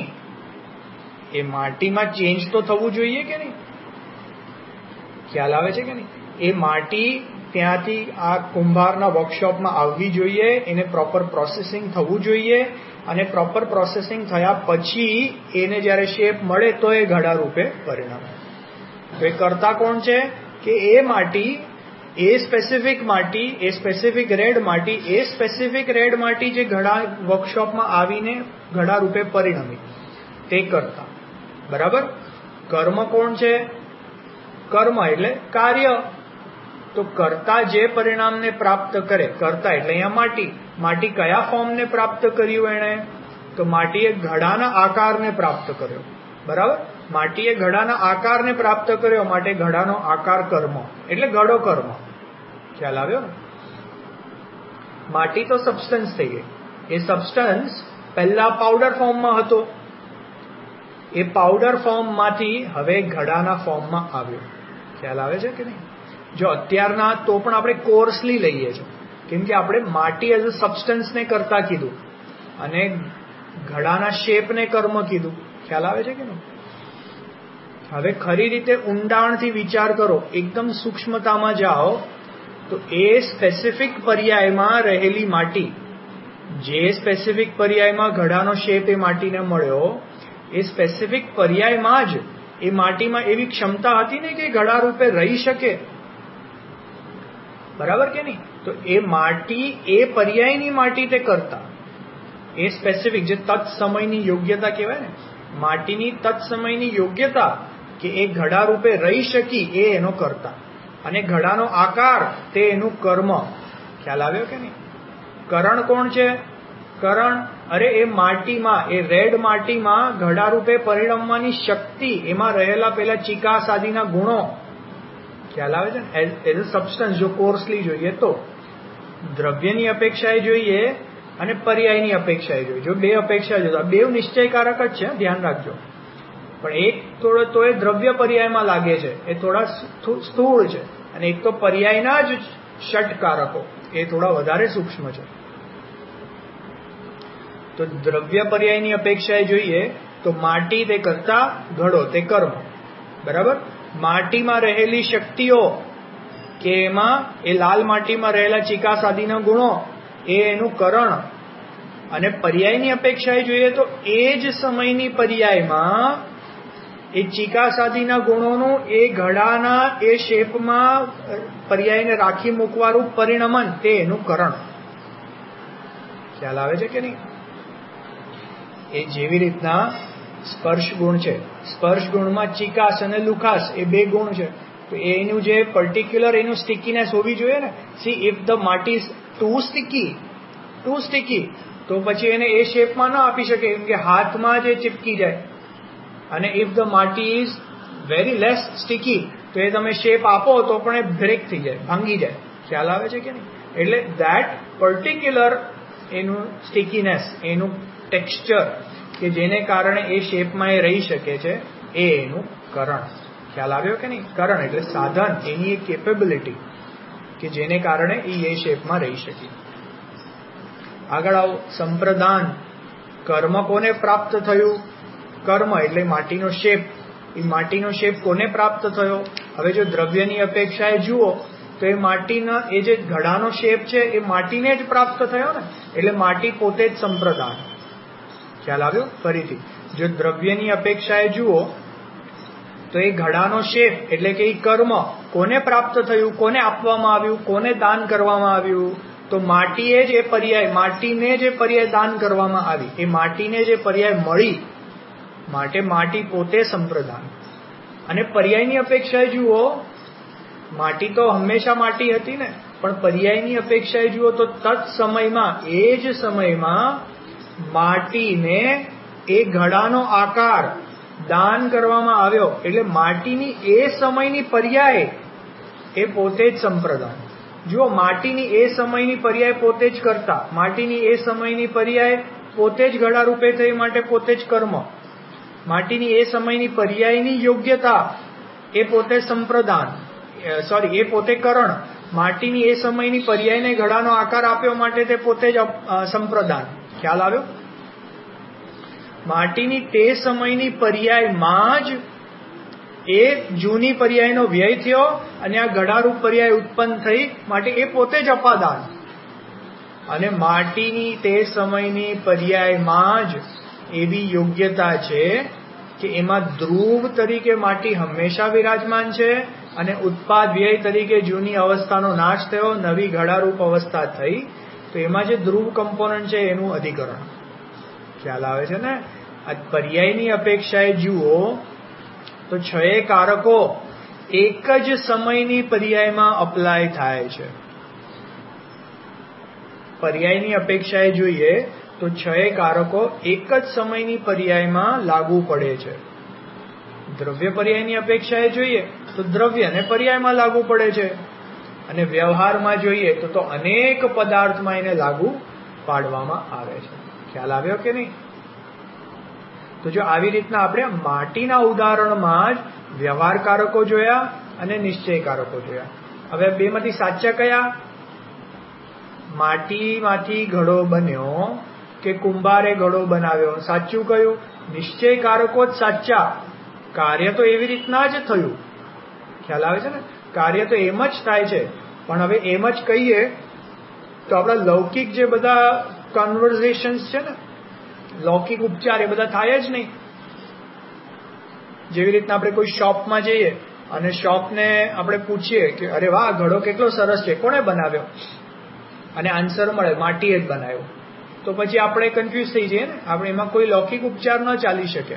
એ માટીમાં ચેન્જ તો થવું જોઈએ કે નહીં? ખ્યાલ આવે છે કે નહીં? એ માટી ત્યાંથી આ કુંભારના વર્કશોપમાં આવવી જોઈએ, એને પ્રોપર પ્રોસેસિંગ થવું જોઈએ, અને પ્રોપર પ્રોસેસિંગ થયા પછી એને જ્યારે શેપ મળે તો એ ઘડા રૂપે પરિણમે. તો એ કરતા કોણ છે કે એ માટી, એ સ્પેસિફિક માટી, એ સ્પેસિફિક રેડ માટી, એ સ્પેસિફિક રેડ માટી જે ઘડા વર્કશોપમાં આવીને ઘડા રૂપે પરિણમી, તે કરતા. બરાબર. કર્મ કોણ છે? કર્મ એટલે કાર્ય. તો કરતા જે પરિણામને પ્રાપ્ત કરે, કરતા એટલે અહીંયા માટી. માટી કયા ફોર્મને પ્રાપ્ત કર્યું એણે? તો માટીએ ઘડાના આકારને પ્રાપ્ત કર્યો. બરાબર. માટીએ ઘડાના આકારને પ્રાપ્ત કર્યો, માટે ઘડાનો આકાર કર્મ એટલે ઘડો કર્મ. ખ્યાલ આવ્યો ને? માટી તો સબસ્ટન્સ થઈ ગઈ. એ સબસ્ટન્સ પહેલા પાવડર ફોર્મમાં હતો, એ પાવડર ફોર્મમાંથી હવે ઘડાના ફોર્મમાં આવ્યો. ખ્યાલ આવે છે કે નહીં? જો અત્યારના તો પણ આપણે કોર્સલી લઈએ છીએ, કેમ કે આપણે માટી એઝ અ સબસ્ટન્સને કરતા કીધું અને ઘડાના શેપને કર્મ કીધું. ખ્યાલ આવે છે કે નહીં? હવે ખરી રીતે ઊંડાણથી વિચાર કરો, એકદમ સૂક્ષ્મતામાં જાઓ, તો એ સ્પેસિફિક પર્યાયમાં રહેલી માટી, જે સ્પેસિફિક પર્યાયમાં ઘડાનો શેપ એ માટીને મળ્યો, એ સ્પેસિફિક પર્યાયમાં જ એ માટીમાં એવી ક્ષમતા હતી ને કે ઘડા રૂપે રહી શકે. બરાબર કે નહીં? તો એ માટી, એ પર્યાયની માટી તે કરતા, એ સ્પેસિફિક જે તત્સમયની યોગ્યતા કહેવાય ને, માટીની તત્સમયની યોગ્યતા કે એ ઘડા રૂપે રહી શકી, એ એનો કરતા. અને ઘડાનો આકાર તે એનું કર્મ. ખ્યાલ આવ્યો કે નહીં? કરણ કોણ છે? કરણ, અરે એ માટીમાં, એ રેડ માટીમાં ઘડા રૂપે પરિણમવાની શક્તિ, એમાં રહેલા પેલા ચિકાસ આદિના ગુણો. ખ્યાલ આવે છે ને? એઝ અ સબસ્ટન્સ જો કોર્સલી જોઈએ તો દ્રવ્યની અપેક્ષાએ જોઈએ અને પર્યાયની અપેક્ષાએ જોઈએ. જો બે અપેક્ષા જોઈએ, બે નિશ્ચયકારક જ છે, ધ્યાન રાખજો. પણ એક થોડો તો એ દ્રવ્ય પર્યાયમાં લાગે છે, એ થોડા સ્થૂળ છે, અને એક તો પર્યાયના જ ષટકારકો, એ થોડા વધારે સૂક્ષ્મ છે. તો દ્રવ્ય પર્યાયની અપેક્ષાએ જોઈએ તો માટી તે કરતા, ઘડો તે કર્મ. બરાબર. માટીમાં રહેલી શક્તિઓ કે એમાં એ લાલ માટીમાં રહેલા ચિકાસ આદિના ગુણો, એ એનું કરણ. અને પર્યાયની અપેક્ષાએ જોઈએ તો એ જ સમયની પર્યાયમાં એ ચિકાસ આદિના ગુણોનું એ ઘડાના એ શેપમાં પર્યાયને રાખી મૂકવાનું પરિણમન, તે એનું કરણ. ખ્યાલ આવે છે કે નહીં? એ જેવી રીતના સ્પર્શ ગુણ છે, સ્પર્શ ગુણમાં ચિકાસ અને લુખાસ એ બે ગુણ છે. તો એનું જે પર્ટિક્યુલર એનું સ્ટિકીનેસ હોવી જોઈએ ને. સી ઇફ ધ માટી is too sticky, too sticky, તો પછી એને એ શેપમાં ન આપી શકે, કેમ કે હાથમાં જે ચીપકી જાય. અને ઇફ ધ માટી ઇઝ વેરી લેસ સ્ટિકી, તો એ તમે શેપ આપો તો પણ એ બ્રેક થઈ જાય, ભાંગી જાય. ખ્યાલ આવે છે કે નહીં? એટલે ધેટ પર્ટિક્યુલર એનું સ્ટિકીનેસ, એનું ટેક્સચર કે જેને કારણે એ શેપમાં એ રહી શકે છે, એ એનું કરણ. ખ્યાલ આવ્યો કે નહીં? કરણ એટલે સાધન, એની એક કેપેબિલિટી કે જેને કારણે એ એ શેપમાં રહી શકે. આગળ આવો. સંપ્રદાન. કર્મ કોને પ્રાપ્ત થયું? કર્મ એટલે માટીનો શેપ. એ માટીનો શેપ કોને પ્રાપ્ત થયો? હવે જો દ્રવ્યની અપેક્ષાએ જુઓ તો એ માટીના, એ જે ઘડાનો શેપ છે એ માટીને જ પ્રાપ્ત થયો ને, એટલે માટી પોતે જ સંપ્રદાન. ખ્યાલ આવ્યો? ફરીથી, જો દ્રવ્યની અપેક્ષાએ જુઓ તો એ ઘડાનો શેપ એટલે કે એ કર્મ કોને પ્રાપ્ત થયું, કોને આપવામાં આવ્યું, કોને દાન કરવામાં આવ્યું? તો માટીએ જ એ પર્યાય, માટીને જે પર્યાય દાન કરવામાં આવી, એ માટીને જે પર્યાય મળી, માટે માટી પોતે સંપ્રદાન. અને પર્યાયની અપેક્ષાએ જુઓ, માટી તો હંમેશા માટી હતી ને, પણ પર્યાયની અપેક્ષાએ જુઓ તો તત્સમયમાં, એ જ સમયમાં માટીને એ ઘડાનો આકાર દાન કરવામાં આવ્યો, એટલે માટીની એ સમયની પર્યાય એ પોતે જ સંપ્રદાન. જુઓ, માટીની એ સમયની પર્યાય પોતે જ કરતા, માટીની એ સમયની પર્યાય પોતે જ ઘડા રૂપે થઈ, માટે પોતે જ કર્મ. માટીની એ સમયની પર્યાયની યોગ્યતા એ પોતે સંપ્રદાન, સોરી એ પોતે કરણ. માટીની એ સમયની પર્યાયને ઘડાનો આકાર આપ્યો, માટે તે પોતે જ સંપ્રદાન. ખ્યાલ આવ્યો? માટીની તે સમયની પર્યાયમાં જ એ જૂની પર્યાયનો વ્યય થયો અને આ ઘડારૂપ પર્યાય ઉત્પન્ન થઈ, માટે એ પોતે જ અપાદાન. અને માટીની તે સમયની પર્યાયમાં જ એવી યોગ્યતા છે કે એમાં ધ્રુવ તરીકે માટી હંમેશા વિરાજમાન છે, અને ઉત્પાદ વ્યય તરીકે જૂની અવસ્થાનો નાશ થયો, નવી ઘડારૂપ અવસ્થા થઈ, તો એમાં જે ધ્રુવ કમ્પોનન્ટ છે એનું અધિકરણ. ખ્યાલ આવે છે ને? આ પર્યાયની અપેક્ષાએ જુઓ તો છ એ કારકો એક જ સમયની પર્યાયમાં અપ્લાય થાય છે. પર્યાયની અપેક્ષાએ જોઈએ તો છ એ કારકો એક જ સમયની પર્યાયમાં લાગુ પડે છે. દ્રવ્ય પર્યાયની અપેક્ષાએ જોઈએ તો દ્રવ્ય અને પર્યાયમાં લાગુ પડે છે, અને વ્યવહારમાં જોઈએ તો તો અનેક પદાર્થમાં એને લાગુ પાડવામાં આવે છે. ખ્યાલ આવ્યો કે નહીં? તો જો આવી રીતના આપણે માટીના ઉદાહરણમાં જ વ્યવહાર કારકો જોયા અને નિશ્ચય કારકો જોયા. હવે બે માંથી સાચા કયા? માટીમાંથી ઘડો બન્યો કે કુંભારે ઘડો બનાવ્યો, સાચું કયું? નિશ્ચય કારકો જ સાચા. કાર્ય તો એવી રીતના જ થયું. ખ્યાલ આવે છે ને? કાર્ય તો એમ જ થાય છે, પણ હવે એમ જ કહીએ તો આપણા લૌકિક જે બધા કન્વર્ઝેશન્સ છે ને, લૌકિક ઉપચાર, એ બધા થાય જ નહીં. જેવી રીતના આપણે કોઈ શોપમાં જઈએ અને શોપને આપણે પૂછીએ કે અરે વાહ, ઘડો કેટલો સરસ છે, કોણે બનાવ્યો? અને આન્સર મળે માટીએ જ બનાવ્યો, તો પછી આપણે કન્ફ્યુઝ થઈ જઈએ ને. આપણે એમાં કોઈ લૌકિક ઉપચાર ન ચાલી શકે.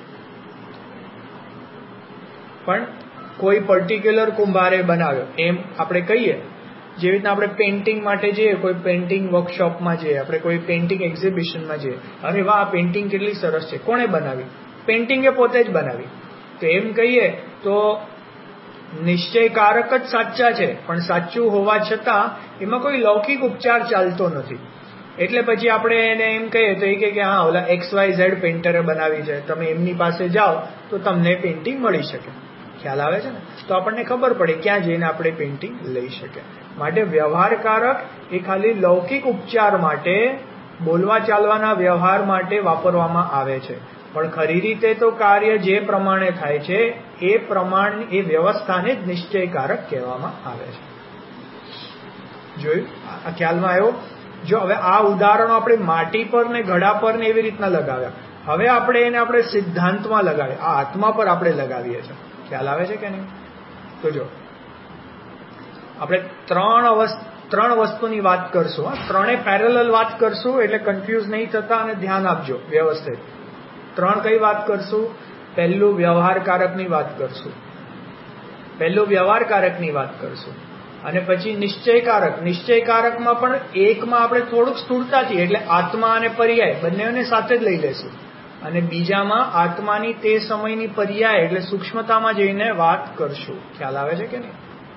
પણ કોઈ પર્ટિક્યુલર કુંભારે બનાવ્યો એમ આપણે કહીએ. જેવી રીતના આપણે પેઇન્ટિંગ માટે જઈએ, કોઈ પેઇન્ટિંગ વર્કશોપમાં જઈએ, આપણે કોઈ પેઇન્ટિંગ એક્ઝિબિશનમાં જઈએ, અરે વાહ, આ પેઇન્ટિંગ કેટલી સરસ છે, કોણે બનાવી? પેઇન્ટિંગે પોતે જ બનાવી. તો એમ કહીએ તો નિશ્ચયકારક જ સાચા છે, પણ સાચું હોવા છતાં એમાં કોઈ લૌકિક ઉપચાર ચાલતો નથી. એટલે પછી આપણે એને એમ કહીએ તો એ કહે કે હા, ઓલા એક્સ વાય ઝેડ પેઇન્ટરે બનાવી છે, તમે એમની પાસે જાઓ તો તમને પેઇન્ટિંગ મળી શકે. ખ્યાલ આવે છે ને? તો આપણને ખબર પડે ક્યાં જઈને આપણે પેઇન્ટિંગ લઈ શકીએ. માટે વ્યવહારકારક એ ખાલી લૌકિક ઉપચાર માટે, બોલવા ચાલવાના વ્યવહાર માટે વાપરવામાં આવે છે, પણ ખરી રીતે તો કાર્ય જે પ્રમાણે થાય છે એ પ્રમાણ, એ વ્યવસ્થાને જ નિશ્ચયકારક કહેવામાં આવે છે. જોયું? આ ખ્યાલમાં આવ્યો? જો હવે આ ઉદાહરણો આપણે માટી પર ને ઘડા પર ને એવી રીતના લગાવ્યા. હવે આપણે એને આપણે સિદ્ધાંતમાં લગાવીએ, આ આત્મા પર આપણે લગાવીએ છીએ. ખ્યાલ આવે છે કે નહીં? તો જો આપણે ત્રણ અવસ્થા ત્રણ વસ્તુની વાત કરશું. હા, ત્રણે પેરેલલ વાત કરશું, એટલે કન્ફ્યુઝ નહીં થતા, અને ધ્યાન આપજો વ્યવસ્થિત. ત્રણ કઈ વાત કરશું? પહેલું વ્યવહારકારકની વાત કરશું, પહેલું વ્યવહારકારકની વાત કરશું, અને પછી નિશ્ચયકારક. નિશ્ચયકારકમાં પણ એકમાં આપણે થોડુંક સ્થૂળતાથી, એટલે આત્મા અને પર્યાય બંનેને સાથે જ લઈ લેશું, અને બીજામાં આત્માની તે સમયની પર્યાય એટલે સૂક્ષ્મતામાં જઈને વાત કરશું. ખ્યાલ આવે છે કે નહીં?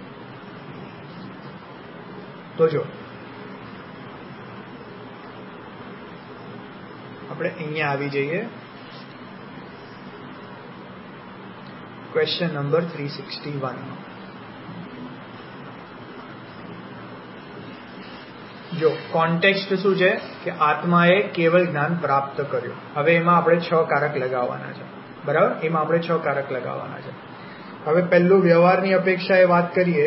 તો જો આપણે અહીંયા આવી જઈએ. Question number three sixty one. જો કોન્ટેક્સ્ટ શું છે કે આત્માએ કેવળ જ્ઞાન પ્રાપ્ત કર્યું. હવે એમાં આપણે છ કારક લગાવવાના છે. બરાબર? એમાં આપણે છ કારક લગાવવાના છે. હવે પહેલું વ્યવહારની અપેક્ષાએ વાત કરીએ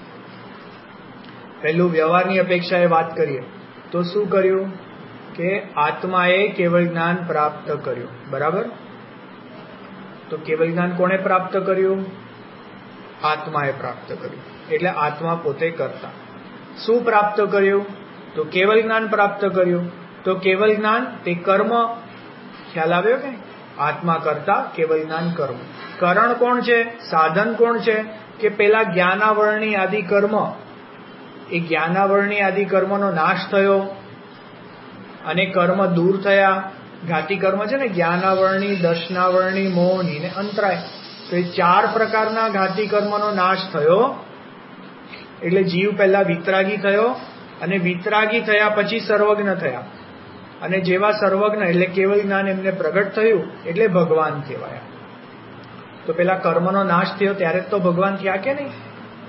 પહેલું વ્યવહારની અપેક્ષાએ વાત કરીએ તો શું કર્યું કે આત્માએ કેવળ જ્ઞાન પ્રાપ્ત કર્યું. બરાબર? તો કેવળ જ્ઞાન કોણે પ્રાપ્ત કર્યું? આત્માએ પ્રાપ્ત કર્યું. એટલે આત્મા પોતે કરતા. શું પ્રાપ્ત કર્યું? તો કેવળ જ્ઞાન પ્રાપ્ત કર્યું. તો કેવળ જ્ઞાન તે કર્મ. ખ્યાલ આવ્યો કે? આત્મા કરતા, કેવળ જ્ઞાન કર્મ. કરણ કોણ છે? સાધન કોણ છે? કે પેલા જ્ઞાનાવરણી આદિ કર્મ, એ જ્ઞાનાવરણી આદિ કર્મનો નાશ થયો અને કર્મ દૂર થયા. ઘાતી કર્મ છે ને, જ્ઞાનાવરણી, દર્શનાવરણી, મોહની ને અંતરાય. તો એ ચાર પ્રકારના ઘાતી કર્મનો નાશ થયો. એટલે જીવ પહેલા વિતરાગી થયો, અને વિતરાગી થયા પછી સર્વજ્ઞ થયા, અને જેવા સર્વજ્ઞ એટલે કેવળ જ્ઞાન એમને પ્રગટ થયું, એટલે ભગવાન કહેવાયા. તો પેલા કર્મનો નાશ થયો ત્યારે તો ભગવાન થયા કે નહીં?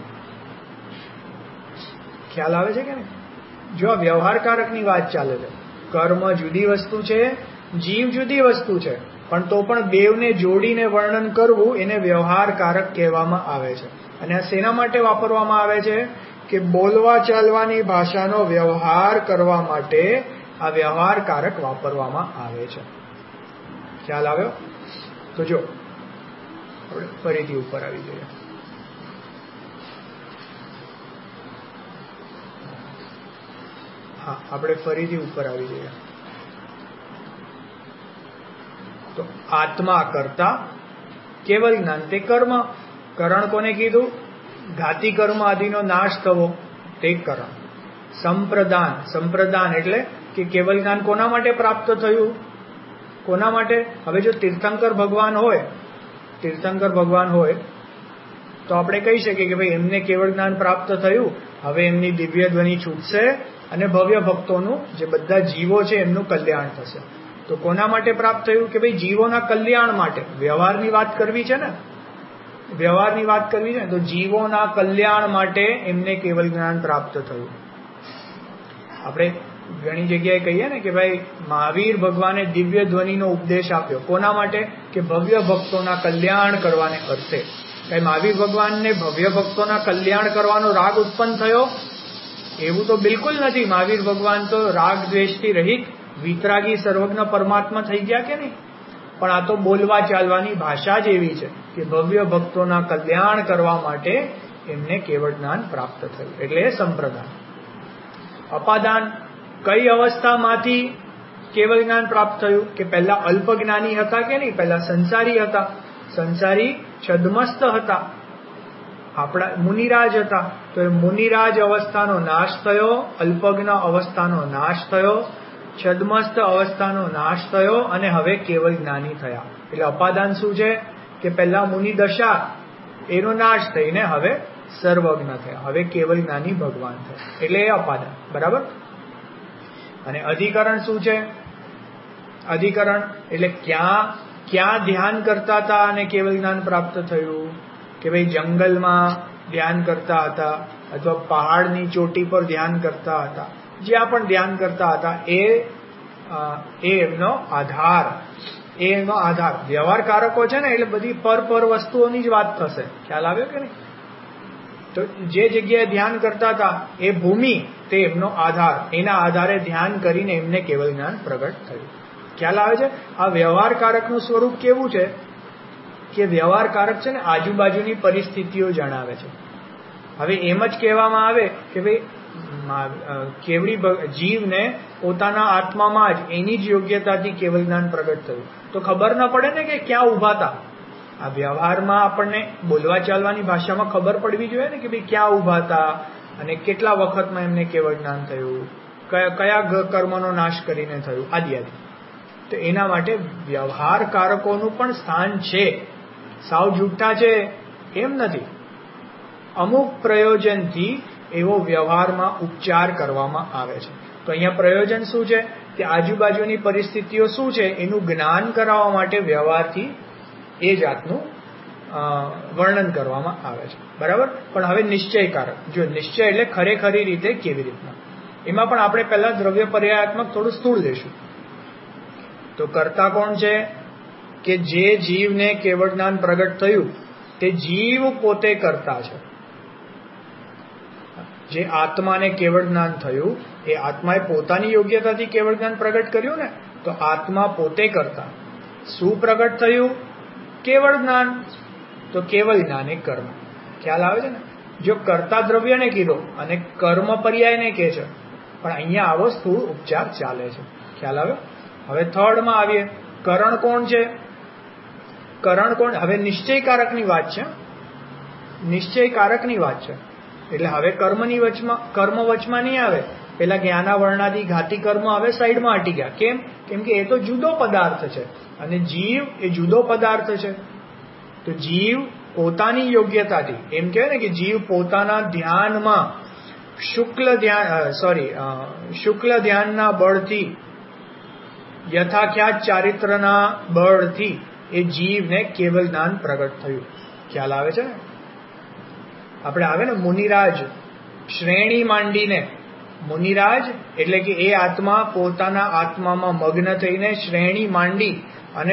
ખ્યાલ આવે છે કે નહીં? જો આ વ્યવહારકારકની વાત ચાલે છે. કર્મ જુદી વસ્તુ છે, જીવ જુદી વસ્તુ છે. પણ તો પણ બેવને જોડીને વર્ણન કરવું એને વ્યવહાર કારક કહેવામાં આવે છે. અને આ શેના માટે વાપરવામાં આવે છે? કે બોલવા ચાલવાની ભાષાનો વ્યવહાર કરવા માટે આ વ્યવહાર કારક વાપરવામાં આવે છે. ખ્યાલ આવ્યો? તો જો આપણે ફરીથી ઉપર આવી જઈએ. હા, આપણે ફરીથી ઉપર આવી જઈએ. તો આત્મા કરતા, કેવલ જ્ઞાન તે કર્મ. કરણ કોને કીધું? ઘાતી કર્મ આદિનો નાશ થવો, તે કરણ. સંપ્રદાન, સંપ્રદાન એટલે કે કેવલ જ્ઞાન કોના માટે પ્રાપ્ત થયું? કોના માટે? હવે જો તીર્થંકર ભગવાન હોય, તીર્થંકર ભગવાન હોય તો આપણે કહી શકીએ કે ભાઈ એમને કેવળ જ્ઞાન પ્રાપ્ત થયું, હવે એમની દિવ્ય ધ્વનિ છૂટશે અને ભવ્ય ભક્તોનું, જે બધા જીવો છે એમનું કલ્યાણ થશે. તો કોના માટે પ્રાપ્ત થયું? કે ભાઈ જીવોના કલ્યાણ માટે. વ્યવહારની વાત કરવી છે ને, વ્યવહારની વાત કરવી છે ને, તો જીવોના કલ્યાણ માટે એમને કેવલ જ્ઞાન પ્રાપ્ત થયું. આપણે ઘણી જગ્યાએ કહીએ ને કે ભાઈ મહાવીર ભગવાને દિવ્ય ધ્વનિનો ઉપદેશ આપ્યો. કોના માટે? કે ભવ્ય ભક્તોના કલ્યાણ કરવાને અર્થે. કઈ મહાવીર ભગવાનને ભવ્ય ભક્તોના કલ્યાણ કરવાનો રાગ ઉત્પન્ન થયો? એવું તો બિલકુલ નથી. મહાવીર ભગવાન તો રાગ દ્વેષથી રહિત વિતરાગી સર્વજ્ઞ પરમાત્મા થઈ ગયા કે નહીં? પણ આ તો બોલવા ચાલવાની ભાષા જ એવી છે કે ભવ્ય ભક્તોના કલ્યાણ કરવા માટે એમને કેવળ જ્ઞાન પ્રાપ્ત થયું, એટલે એ સંપ્રદાન. અપાદાન, કઈ અવસ્થામાંથી કેવળ જ્ઞાન પ્રાપ્ત થયું? કે પહેલા અલ્પ જ્ઞાની હતા કે નહીં? પહેલા સંસારી હતા. સંસારી છદ્મસ્ત હતા, આપણા મુનિરાજ હતા. તો એ મુનિરાજ અવસ્થાનો નાશ થયો, અલ્પજ્ઞ અવસ્થાનો નાશ થયો, છદ્મસ્ત અવસ્થાનો નાશ થયો અને હવે કેવળ જ્ઞાની થયા. એટલે અપાદાન શું છે? કે પહેલા મુનિ દશા એનો નાશ થઈને હવે સર્વજ્ઞ થયા, હવે કેવળ જ્ઞાની ભગવાન થયા, એટલે એ અપાદાન. બરાબર? અને અધિકરણ શું છે? અધિકરણ એટલે ક્યાં ક્યાં ધ્યાન કરતા હતા અને કેવળ જ્ઞાન પ્રાપ્ત થયું? કે ભાઈ જંગલમાં ધ્યાન કરતા હતા અથવા પહાડની ચોટી પર ધ્યાન કરતા હતા, જ્યાં પણ ધ્યાન કરતા હતા એ એ એમનો આધાર, એ એમનો આધાર. વ્યવહાર કારકો છે ને, એટલે બધી પર પર વસ્તુઓની જ વાત થશે. ખ્યાલ આવ્યો કે નહીં? તો જે જગ્યાએ ધ્યાન કરતા હતા એ ભૂમિ, તે એમનો આધાર, એના આધારે ધ્યાન કરીને એમને કેવળ જ્ઞાન પ્રગટ થયું. ખ્યાલ આવે છે? આ વ્યવહાર કારકનું સ્વરૂપ કેવું છે? કે વ્યવહાર કારક છે ને આજુબાજુની પરિસ્થિતિઓ જણાવે છે. હવે એમ જ કહેવામાં આવે કે ભાઈ કેવડી જીવને પોતાના આત્મામાં જ એની જ યોગ્યતાથી કેવળ જ્ઞાન પ્રગટ થયું, તો ખબર ન પડે ને કે ક્યાં ઉભા હતા. આ વ્યવહારમાં આપણને બોલવા ચાલવાની ભાષામાં ખબર પડવી જોઈએ ને કે ભાઈ ક્યાં ઉભા હતા અને કેટલા વખતમાં એમને કેવળ જ્ઞાન થયું, કયા કયા કર્મનો નાશ કરીને થયું, આદિ આદિ. તો એના માટે વ્યવહાર કારકોનું પણ સ્થાન છે. સાવ જૂઠા છે એમ નથી. અમુક પ્રયોજનથી એવો વ્યવહારમાં ઉપચાર કરવામાં આવે છે. તો અહીંયા પ્રયોજન શું છે? કે આજુબાજુની પરિસ્થિતિઓ શું છે એનું જ્ઞાન કરાવવા માટે વ્યવહારથી એ જાતનું વર્ણન કરવામાં આવે છે. બરાબર? પણ હવે નિશ્ચયકારક, જો નિશ્ચય એટલે ખરેખરી રીતે કેવી રીતના, એમાં પણ આપણે પહેલા દ્રવ્ય પર્યાયાત્મક થોડું સ્થૂળ લેશું. તો કર્તા કોણ છે? કે જે જીવને કેવળ જ્ઞાન પ્રગટ થયું તે જીવ પોતે કરતા છે. જે આત્માને કેવળ જ્ઞાન થયું એ આત્માએ પોતાની યોગ્યતાથી કેવળ જ્ઞાન પ્રગટ કર્યું ને, તો આત્મા પોતે કરતા. શું પ્રગટ થયું? કેવળ જ્ઞાન. તો કેવળ જ્ઞાન એ કર્મ. ખ્યાલ આવે છે ને? જો કર્તા દ્રવ્યને કીધો અને કર્મ પર્યાયને કહે છે, પણ અહીંયા આવો સ્થૂળ ઉપચાર ચાલે છે. ખ્યાલ આવે? હવે થર્ડમાં આવીએ. કરણ કોણ છે? કરણ કોણ? હવે નિશ્ચયકારકની વાત છે, નિશ્ચયકારકની વાત છે. એટલે હવે કર્મની વચમાં, કર્મ વચમાં નહીં આવે. પેલા જ્ઞાના વર્ણાદી ઘાતી કર્મ હવે સાઈડમાં હટી ગયા. કેમ? કેમ કે એ તો જુદો પદાર્થ છે અને જીવ એ જુદો પદાર્થ છે. તો જીવ પોતાની યોગ્યતાથી, એમ કહેવાય ને કે જીવ પોતાના ધ્યાનમાં શુક્લ ધ્યાન સોરી શુક્લ ધ્યાનના બળથી, યથાખ્યાત ચારિત્રના બળથી એ જીવને કેવલ જ્ઞાન પ્રગટ થયું. ખ્યાલ આવે છે ને? આપણે આવે ને મુનિરાજ શ્રેણી માંડીને, મુનિરાજ એટલે કે એ આત્મા પોતાના આત્મામાં મગ્ન થઈને શ્રેણી માંડી અને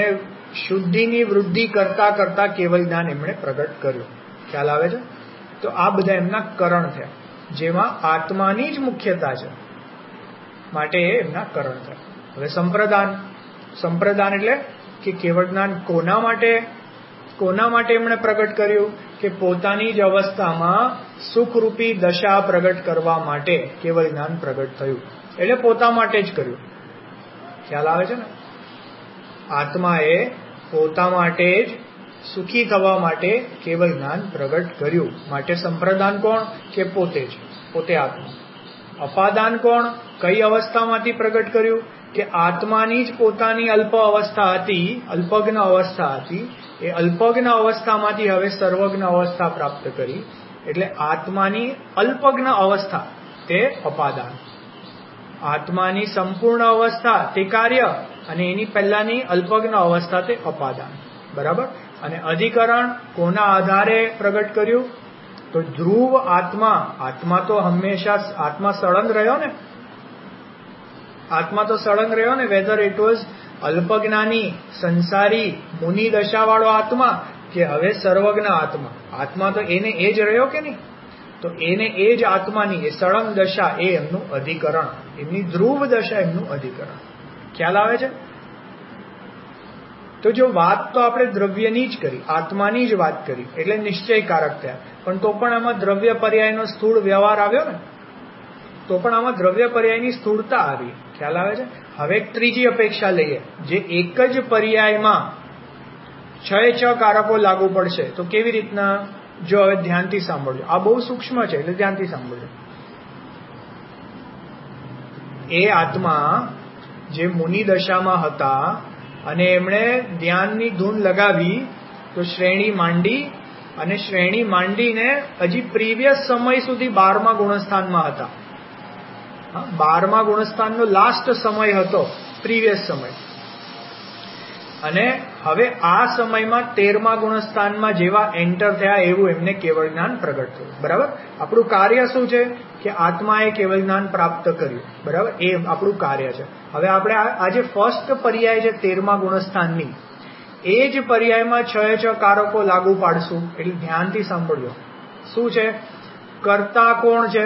શુદ્ધિની વૃદ્ધિ કરતા કરતા કેવલ જ્ઞાન એમણે પ્રગટ કર્યું. ખ્યાલ આવે છે? તો આ બધા એમના કરણ થયા, જેમાં આત્માની જ મુખ્યતા છે માટે એ એમના કરણ થયા. હવે સંપ્રદાન, સંપ્રદાન એટલે કે કેવળ જ્ઞાન કોના માટે કોના માટે એમણે પ્રગટ કર્યું? કે પોતાની જ અવસ્થામાં સુખરૂપી દશા પ્રગટ કરવા માટે કેવળ જ્ઞાન પ્રગટ થયું. એટલે પોતા માટે જ કર્યું. ખ્યાલ આવે છે ને? આત્માએ પોતા માટે જ સુખી થવા માટે કેવળ જ્ઞાન પ્રગટ કર્યું. માટે સંપ્રદાન કોણ? કે પોતે જ, પોતે આત્મા. અપાદાન કોણ? કઈ અવસ્થામાંથી પ્રગટ કર્યું? કે આત્માની જ પોતાની અલ્પ અવસ્થા હતી, અલ્પજ્ઞ અવસ્થા હતી. એ અલ્પજ્ઞ અવસ્થામાંથી હવે સર્વજ્ઞ અવસ્થા પ્રાપ્ત કરી. એટલે આત્માની અલ્પજ્ઞ અવસ્થા તે અપાદાન, આત્માની સંપૂર્ણ અવસ્થા તે કાર્ય, અને એની પહેલાની અલ્પજ્ઞ અવસ્થા તે અપાદાન. બરાબર? અને અધિકરણ કોના આધારે પ્રગટ કર્યું? તો ધ્રુવ આત્મા. આત્મા તો હંમેશા આત્મા સળંગ રહ્યો ને, આત્મા તો સળંગ રહ્યો ને, વેધર ઇટ વોઝ અલ્પજ્ઞાની, સંસારી, મુનિ દશાવાળો આત્મા કે હવે સર્વજ્ઞ આત્મા. આત્મા તો એને એ જ રહ્યો કે નહીં? તો એને એ જ આત્માની એ સળંગ દશા એ એમનું અધિકરણ, એમની ધ્રુવ દશા એમનું અધિકરણ. ખ્યાલ આવે છે? તો જો વાત તો આપણે દ્રવ્યની જ કરી, આત્માની જ વાત કરી, એટલે નિશ્ચયકારક થયા. પણ તો પણ આમાં દ્રવ્ય પર્યાયનો સ્થૂળ વ્યવહાર આવ્યો ને, તો પણ આમાં દ્રવ્ય પર્યાયની સ્થૂળતા આવી. ખ્યાલ આવે છે? હવે એક ત્રીજી અપેક્ષા લઈએ, જે એક જ પર્યાયમાં છ છ કારકો લાગુ પડશે. તો કેવી રીતના? જો હવે ધ્યાનથી સાંભળજો, આ બહુ સૂક્ષ્મ છે એટલે ધ્યાનથી સાંભળજો. એ આત્મા જે મુનિ દશામાં હતા અને એમણે ધ્યાનની ધૂન લગાવી, તો શ્રેણી માંડી, અને શ્રેણી માંડીને હજી પ્રીવિયસ સમય સુધી બારમા ગુણસ્થાનમાં હતા. બારમા ગુણસ્થાનનો લાસ્ટ સમય હતો, પ્રીવિયસ સમય. અને હવે આ સમયમાં તેરમા ગુણસ્થાનમાં જેવા એન્ટર થયા એવું એમને કેવળ જ્ઞાન પ્રગટ થયું. બરાબર? આપણું કાર્ય શું છે? કે આત્માએ કેવળ જ્ઞાન પ્રાપ્ત કર્યું. બરાબર? એ આપણું કાર્ય છે. હવે આપણે આ જે ફર્સ્ટ પર્યાય છે તેરમા ગુણસ્થાનની, એ જ પર્યાયમાં છ છ કારકો લાગુ પાડશું. એટલે ધ્યાનથી સાંભળજો. શું છે? કર્તા કોણ છે?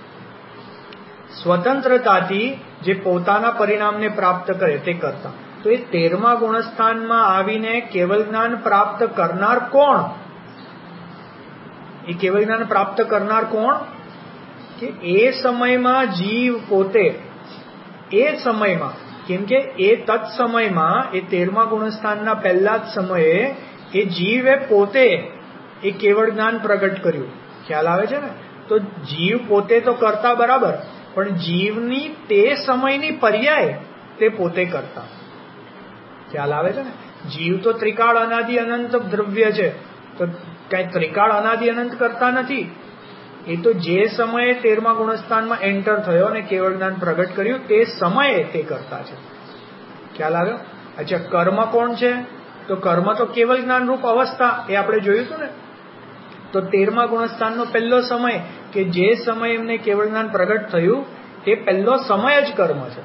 સ્વતંત્રતાથી જે પોતાના પરિણામને પ્રાપ્ત કરે તે કરતા. તો એ તેરમા ગુણસ્થાનમાં આવીને કેવળ જ્ઞાન પ્રાપ્ત કરનાર કોણ? એ કેવળ જ્ઞાન પ્રાપ્ત કરનાર કોણ? કે એ સમયમાં જીવ પોતે, એ સમયમાં, કેમ કે એ તત્સમયમાં, એ તેરમા ગુણસ્થાનના પહેલા જ સમયે એ જીવે પોતે એ કેવળ જ્ઞાન પ્રગટ કર્યું. ખ્યાલ આવે છે ને? તો જીવ પોતે તો કરતા બરાબર, પણ જીવની તે સમયની પર્યાય તે પોતે કરતા. ખ્યાલ આવે છે ને? જીવ તો ત્રિકાળ અનાદિ અનંત દ્રવ્ય છે, તો કઈ ત્રિકાળ અનાદિ અનંત કરતા નથી. એ તો જે સમયે તેરમા ગુણસ્થાનમાં એન્ટર થયો અને કેવળ જ્ઞાન પ્રગટ કર્યું તે સમયે તે કરતા છે. ખ્યાલ આવ્યો? અચ્છા, કર્મ કોણ છે? તો કર્મ તો કેવળ જ્ઞાન રૂપ અવસ્થા, એ આપણે જોયું હતું ને. તો તેરમા ગુણસ્થાનનો પહેલો સમય કે જે સમય એમને કેવળ જ્ઞાન પ્રગટ થયું તે પહેલો સમય જ કર્મ છે.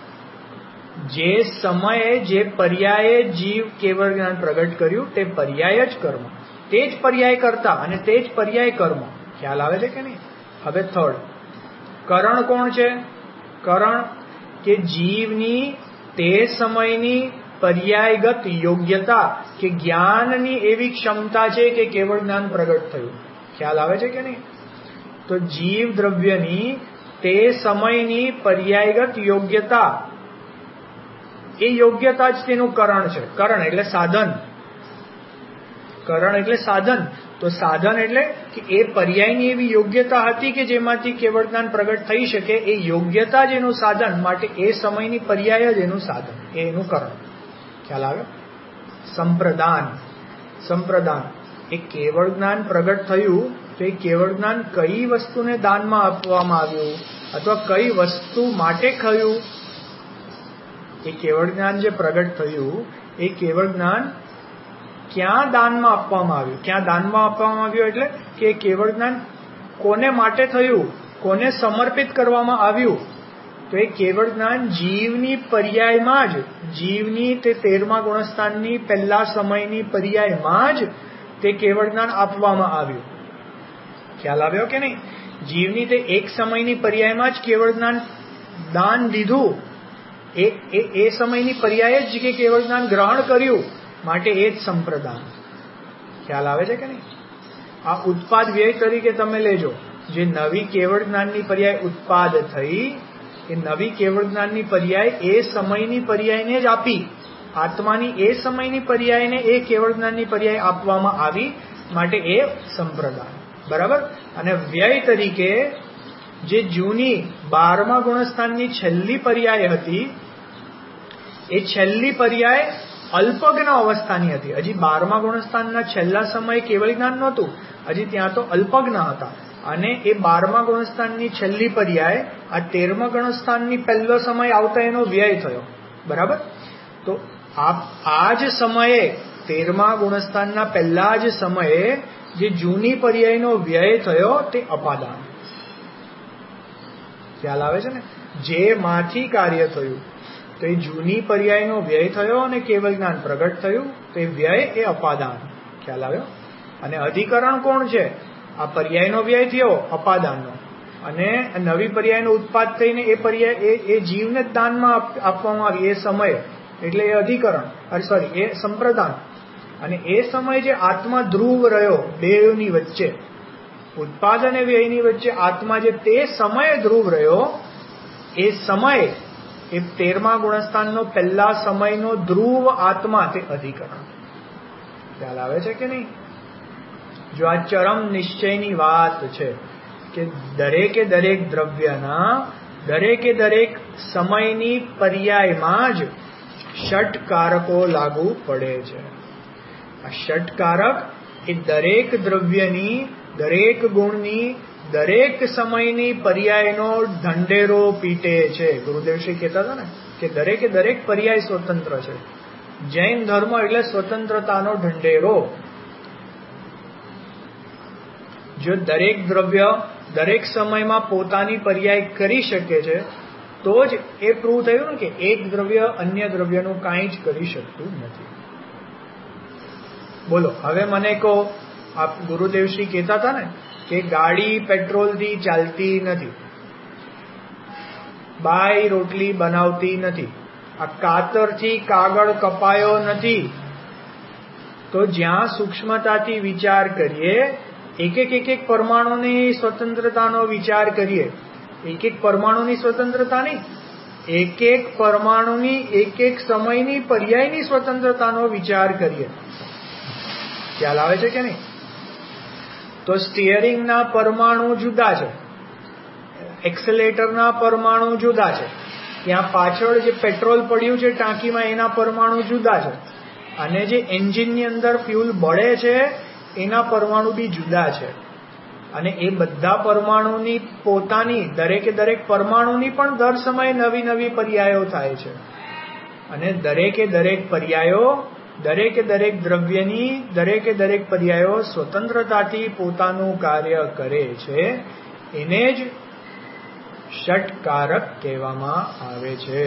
જે સમયે જે પર્યાયે જીવ કેવળ જ્ઞાન પ્રગટ કર્યું તે પર્યાય જ કર્મ, તે જ પર્યાય કરતા અને તે જ પર્યાય કર્મ. ખ્યાલ આવે છે કે નહીં? હવે થર્ડ, કરણ કોણ છે? કરણ કે જીવની તે સમયની પર્યાયગત યોગ્યતા કે જ્ઞાનની એવી ક્ષમતા છે કે કેવળ જ્ઞાન પ્રગટ થયું. ખ્યાલ આવે છે કે નહીં? તો જીવ દ્રવ્યની તે સમયની પર્યાયગત યોગ્યતા, એ યોગ્યતા જ તેનું કરણ છે. કરણ એટલે સાધન, કરણ એટલે સાધન. તો સાધન એટલે કે એ પર્યાયની એવી યોગ્યતા હતી કે જેમાંથી કેવળ જ્ઞાન પ્રગટ થઈ શકે, એ યોગ્યતા જ એનું સાધન, માટે એ સમયની પર્યાય જ એનું સાધન, એ એનું કરણ. ખ્યાલ આવે? સંપ્રદાન, સંપ્રદાન એ કેવળ જ્ઞાન પ્રગટ થયું તો એ કેવળ જ્ઞાન કઈ વસ્તુને દાનમાં આપવામાં આવ્યું અથવા કઈ વસ્તુ માટે ખયું? એ કેવળ જ્ઞાન જે પ્રગટ થયું એ કેવળ જ્ઞાન ક્યાં દાનમાં આપવામાં આવ્યું? ક્યાં દાનમાં આપવામાં આવ્યું એટલે કે કેવળ જ્ઞાન કોને માટે થયું, કોને સમર્પિત કરવામાં આવ્યું? તો એ કેવળ જ્ઞાન જીવની પર્યાયમાં જ, જીવની તે તેરમા ગુણસ્થાનની પહેલા સમયની પર્યાયમાં જ તે કેવળ જ્ઞાન આપવામાં આવ્યું. ખ્યાલ આવ્યો કે નહીં? જીવની તે એક સમયની પર્યાયમાં જ કેવળ જ્ઞાન દાન દીધું, એ એ સમયની પર્યાય જ કે કેવળ જ્ઞાન ગ્રહણ કર્યું, માટે એ જ સંપ્રદાન. ખ્યાલ આવે છે કે નહીં? આ ઉત્પાદ વ્યય તરીકે તમે લેજો. જે નવી કેવળ જ્ઞાનની પર્યાય ઉત્પાદ થઈ, એ નવી કેવળ જ્ઞાનની પર્યાય એ સમયની પર્યાયને જ આપી. આત્માની એ સમયની પર્યાયને એ કેવળ જ્ઞાનની પર્યાય આપવામાં આવી, માટે એ સંપ્રદાન. બરાબર? અને વ્યય તરીકે જે જૂની બારમા ગુણસ્થાનની છેલ્લી પર્યાય હતી, એ છેલ્લી પર્યાય અલ્પજ્ઞ અવસ્થાની હતી. હજી બારમા ગુણસ્થાનના છેલ્લા સમયે કેવળ જ્ઞાન નહોતું, હજી ત્યાં તો અલ્પજ્ઞ હતા. અને એ બારમા ગુણસ્થાનની છેલ્લી પર્યાય આ તેરમા ગુણસ્થાનની પહેલો સમય આવતા એનો વ્યય થયો. બરાબર? તો આ જ સમયે તેરમા ગુણસ્થાનના પહેલા જ સમયે જે જૂની પર્યાયનો વ્યય થયો તે અપાદાન. ખ્યાલ આવે છે ને? જે માંથી કાર્ય થયું તો એ જૂની પર્યાયનો વ્યય થયો અને કેવળ જ્ઞાન પ્રગટ થયું, તો એ વ્યય એ અપાદાન. ખ્યાલ આવ્યો? અને અધિકરણ કોણ છે? આ પર્યાયનો વ્યય થયો અપાદાનનો, અને નવી પર્યાયનો ઉત્પાદ થઈને એ પર્યાય એ જીવને જ દાનમાં આપવામાં આવી એ સમયે, એટલે એ અધિકરણ, અરે સોરી એ સંપ્રદાન. અને એ સમય જે આત્મા ધ્રુવ રહ્યો બેની વચ્ચે, ઉત્પાદ અને વ્યયની વચ્ચે આત્મા જે તે સમયે ધ્રુવ રહ્યો, એ સમય એ તેરમા ગુણસ્થાનનો પહેલા સમયનો ધ્રુવ આત્મા, તે અધિકરણ. ખ્યાલ આવે છે કે નહીં? જો આ ચરમ નિશ્ચયની વાત છે કે દરેકે દરેક દ્રવ્યના દરેકે દરેક સમયની પર્યાયમાં જ ષટકારકો લાગુ પડે છે. આ ષટકારક એ દરેક દ્રવ્યની, દરેક ગુણની, દરેક સમયની પર્યાયનો ઢંઢેરો પીટે છે. ગુરુદેવશ્રી કહેતા હતા ને કે દરેકે દરેક પર્યાય સ્વતંત્ર છે. જૈન ધર્મ એટલે સ્વતંત્રતાનો ઢંઢેરો. જો દરેક દ્રવ્ય દરેક સમયમાં પોતાની પર્યાય કરી શકે છે, તો જ એ પ્રૂવ થયું ને કે એક દ્રવ્ય અન્ય દ્રવ્યનું કાંઈ જ કરી શકતું નથી. બોલો હવે મને કહો, આપ ગુરુદેવશ્રી કહેતા હતા ને કે ગાડી પેટ્રોલથી ચાલતી નથી, બાઈ રોટલી બનાવતી નથી, આ કાતરથી કાગળ કપાયો નથી. તો જ્યાં સૂક્ષ્મતાથી વિચાર કરીએ, એક એક એક એક પરમાણુની સ્વતંત્રતાનો વિચાર કરીએ, એક એક પરમાણુની સ્વતંત્રતા નહીં, એક એક પરમાણુની એક એક સમયની પર્યાયની સ્વતંત્રતાનો વિચાર કરીએ. ખ્યાલ આવે છે કે નહીં? તો સ્ટીયરિંગના પરમાણુ જુદા છે, એક્સેલેટરના પરમાણુ જુદા છે, ત્યાં પાછળ જે પેટ્રોલ પડ્યું છે ટાંકીમાં એના પરમાણુ જુદા છે, અને જે એન્જિનની અંદર ફ્યુલ બળે છે એના પરમાણુ બી જુદા છે. અને એ બધા પરમાણુની પોતાની દરેકે દરેક પરમાણુની પણ દર સમયે નવી નવી પર્યાયો થાય છે. અને દરેકે દરેક પર્યાયો, દરેકે દરેક દ્રવ્યની દરેકે દરેક પર્યાયો સ્વતંત્રતાથી પોતાનું કાર્ય કરે છે. એને જ ષટકારક કહેવામાં આવે છે.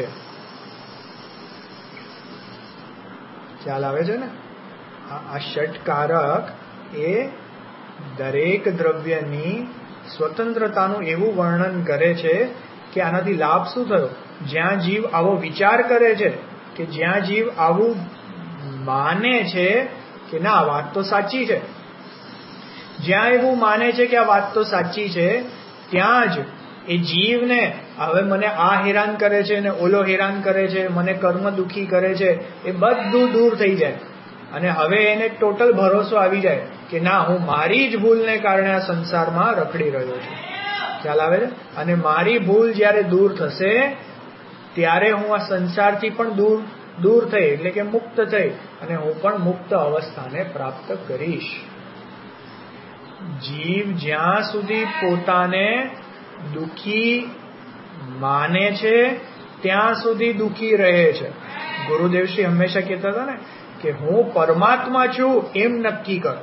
ખ્યાલ આવે છે ને? આ ષટકારક એ દરેક દ્રવ્યની સ્વતંત્રતાનું એવું વર્ણન કરે છે કે આનાથી લાભ શું થયો? જ્યાં જીવ આવો વિચાર કરે છે, કે જ્યાં જીવ આવું માને છે કે ના વાત તો સાચી છે, જ્યાં એવું માને છે કે આ વાત તો સાચી છે, ત્યાં જ એ જીવને હવે મને આ હેરાન કરે છે ને ઓલો હેરાન કરે છે, મને કર્મ દુખી કરે છે, એ બધું દૂર થઈ જાય. અને હવે એને ટોટલ ભરોસો આવી જાય કે ના, હું મારી જ ભૂલને કારણે આ સંસારમાં રખડી રહ્યો છું. ખ્યાલ આવે છે? અને મારી ભૂલ જ્યારે દૂર થશે ત્યારે હું આ સંસારથી પણ દૂર દૂર થઈ, એટલે કે મુક્ત થઈ, અને હું પણ મુક્ત અવસ્થાને પ્રાપ્ત કરીશ. જીવ જ્યાં સુધી પોતાને દુખી માને છે ત્યાં સુધી દુખી રહે છે. ગુરુદેવશ્રી હંમેશા કહેતા હતા ને કે હું પરમાત્મા છું એમ નક્કી કર.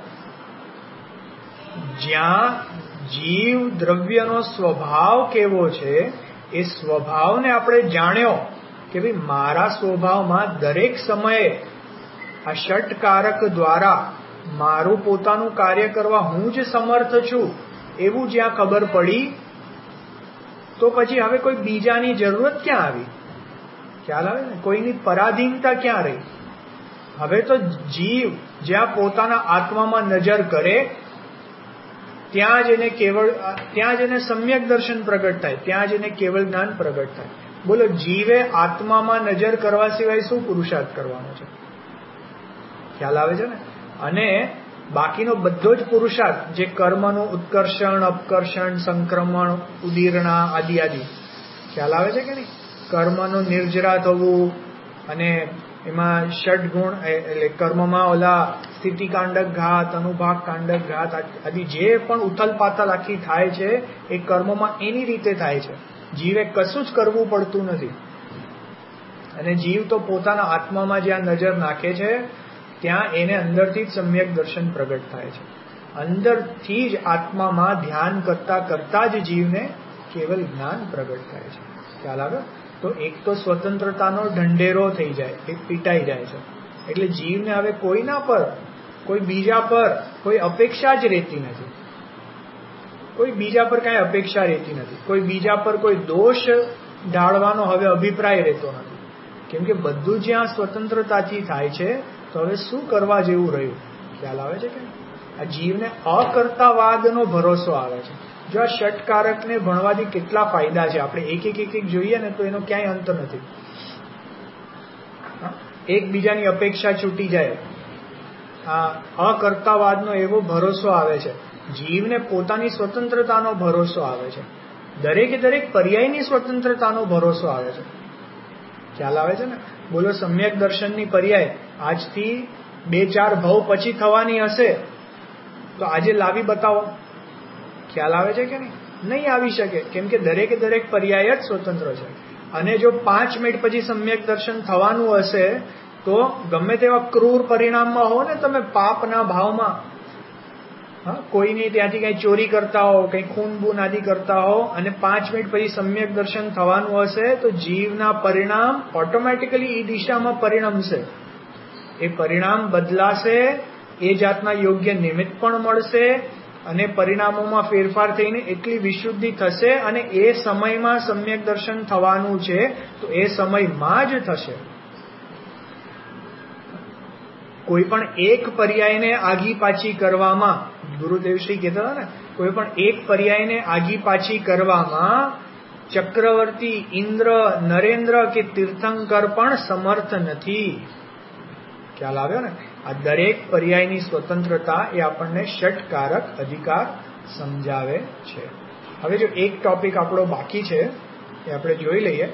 જ્યાં જીવ દ્રવ્યનો સ્વભાવ કેવો છે એ સ્વભાવને આપણે જાણ્યો કે ભાઈ મારા સ્વભાવમાં દરેક સમયે આ ષટકારક દ્વારા મારું પોતાનું કાર્ય કરવા હું જ સમર્થ છું એવું જ્યાં ખબર પડી, તો પછી હવે કોઈ બીજાની જરૂરત ક્યાં આવી? ખ્યાલ આવે ને? કોઈની પરાધીનતા ક્યાં રહી? હવે તો જીવ જ્યાં પોતાના આત્મામાં નજર કરે ત્યાં જ એને કેવળ ત્યાં જ એને સમ્યક દર્શન પ્રગટ થાય, ત્યાં જ એને કેવળ જ્ઞાન પ્રગટ થાય. બોલો, જીવે આત્મામાં નજર કરવા સિવાય શું પુરુષાર્થ કરવાનો છે? ખ્યાલ આવે છે ને? અને બાકીનો બધો જ પુરુષાર્થ જે કર્મનું ઉત્કર્ષણ, અપકર્ષણ, સંક્રમણ, ઉદીરણા આદિ આદિ, ખ્યાલ આવે છે કે નહીં? કર્મનું નિર્જરા થવું અને એમાં ષડ ગુણ એટલે કર્મમાં ઓલા સ્થિતિ કાંડક ઘાત, અનુભાગ કાંડક ઘાત આદિ જે પણ ઉથલ પાથલ આખી થાય છે એ કર્મમાં એની રીતે થાય છે. જીવે કશું જ કરવું પડતું નથી. અને જીવ તો પોતાના આત્મામાં જ્યાં નજર નાખે છે ત્યાં એને અંદરથી જ સમ્યક દર્શન પ્રગટ થાય છે. અંદરથી જ આત્મામાં ધ્યાન કરતા કરતા જ જીવને કેવલ જ્ઞાન પ્રગટ થાય છે. ખ્યાલ આવે? તો એક તો સ્વતંત્રતાનો ઢંઢેરો થઈ જાય, એ પીટાઈ જાય છે. એટલે જીવને હવે કોઈના પર, કોઈ બીજા પર કોઈ અપેક્ષા જ રહેતી નથી. કોઈ બીજા પર કાંઈ અપેક્ષા રહેતી નથી. કોઈ બીજા પર કોઈ દોષ ઢાળવાનો હવે અભિપ્રાય રહેતો નથી. કેમ કે બધું જ્યાં સ્વતંત્રતાથી થાય છે તો હવે શું કરવા જેવું રહ્યું? ખ્યાલ આવે છે કે આ જીવને અકર્તાવાદનો ભરોસો આવે છે. જો આ ષટકારકને ભણવાથી કેટલા ફાયદા છે આપણે એક એક એક એક જોઈએ ને તો એનો ક્યાંય અંત નથી. એકબીજાની અપેક્ષા છૂટી જાય. આ અકર્તાવાદનો એવો ભરોસો આવે છે. જીવને પોતાની સ્વતંત્રતાનો ભરોસો આવે છે. દરેકે દરેક પર્યાયની સ્વતંત્રતાનો ભરોસો આવે છે. ખ્યાલ આવે છે ને? બોલો, સમ્યક દર્શનની પર્યાય આજથી બે ચાર ભાવ પછી થવાની હશે તો આજે લાવી બતાવો. ખ્યાલ આવે છે કે નહીં? નહીં આવી શકે. કેમ કે દરેકે દરેક પર્યાય જ સ્વતંત્ર છે. અને જો પાંચ મિનિટ પછી સમ્યક દર્શન થવાનું હશે તો ગમે તેવા ક્રૂર પરિણામમાં હો ને તમે, પાપના ભાવમાં, હા, કોઈની ત્યાંથી કઈ ચોરી કરતા હો, કઈ ખૂન બૂન આદિ કરતા હો, અને પાંચ મિનિટ પછી સમ્યક દર્શન થવાનું હશે તો જીવના પરિણામ ઓટોમેટિકલી એ દિશામાં પરિણમશે. એ પરિણામ બદલાશે, એ જાતના યોગ્ય નિમિત્ત પણ મળશે અને પરિણામોમાં ફેરફાર થઈને એટલી વિશુદ્ધિ થશે અને એ સમયમાં સમ્યક દર્શન થવાનું છે તો એ સમયમાં જ થશે. કોઈ પણ એક પર્યાયને આગી પાછી કરવામાં, ગુરુદેવશ્રી કહેતા હતા ને, કોઈ પણ એક પર્યાયને આગી પાછી કરવામાં ચક્રવર્તી, ઇન્દ્ર, નરેન્દ્ર કે તીર્થંકર પણ સમર્થ નથી. ખ્યાલ આવ્યો ને? આ દરેક પર્યાયની સ્વતંત્રતા એ આપણને ષટકારક અધિકાર સમજાવે છે. હવે જો એક ટોપિક આપણો બાકી છે એ આપણે જોઈ લઈએ.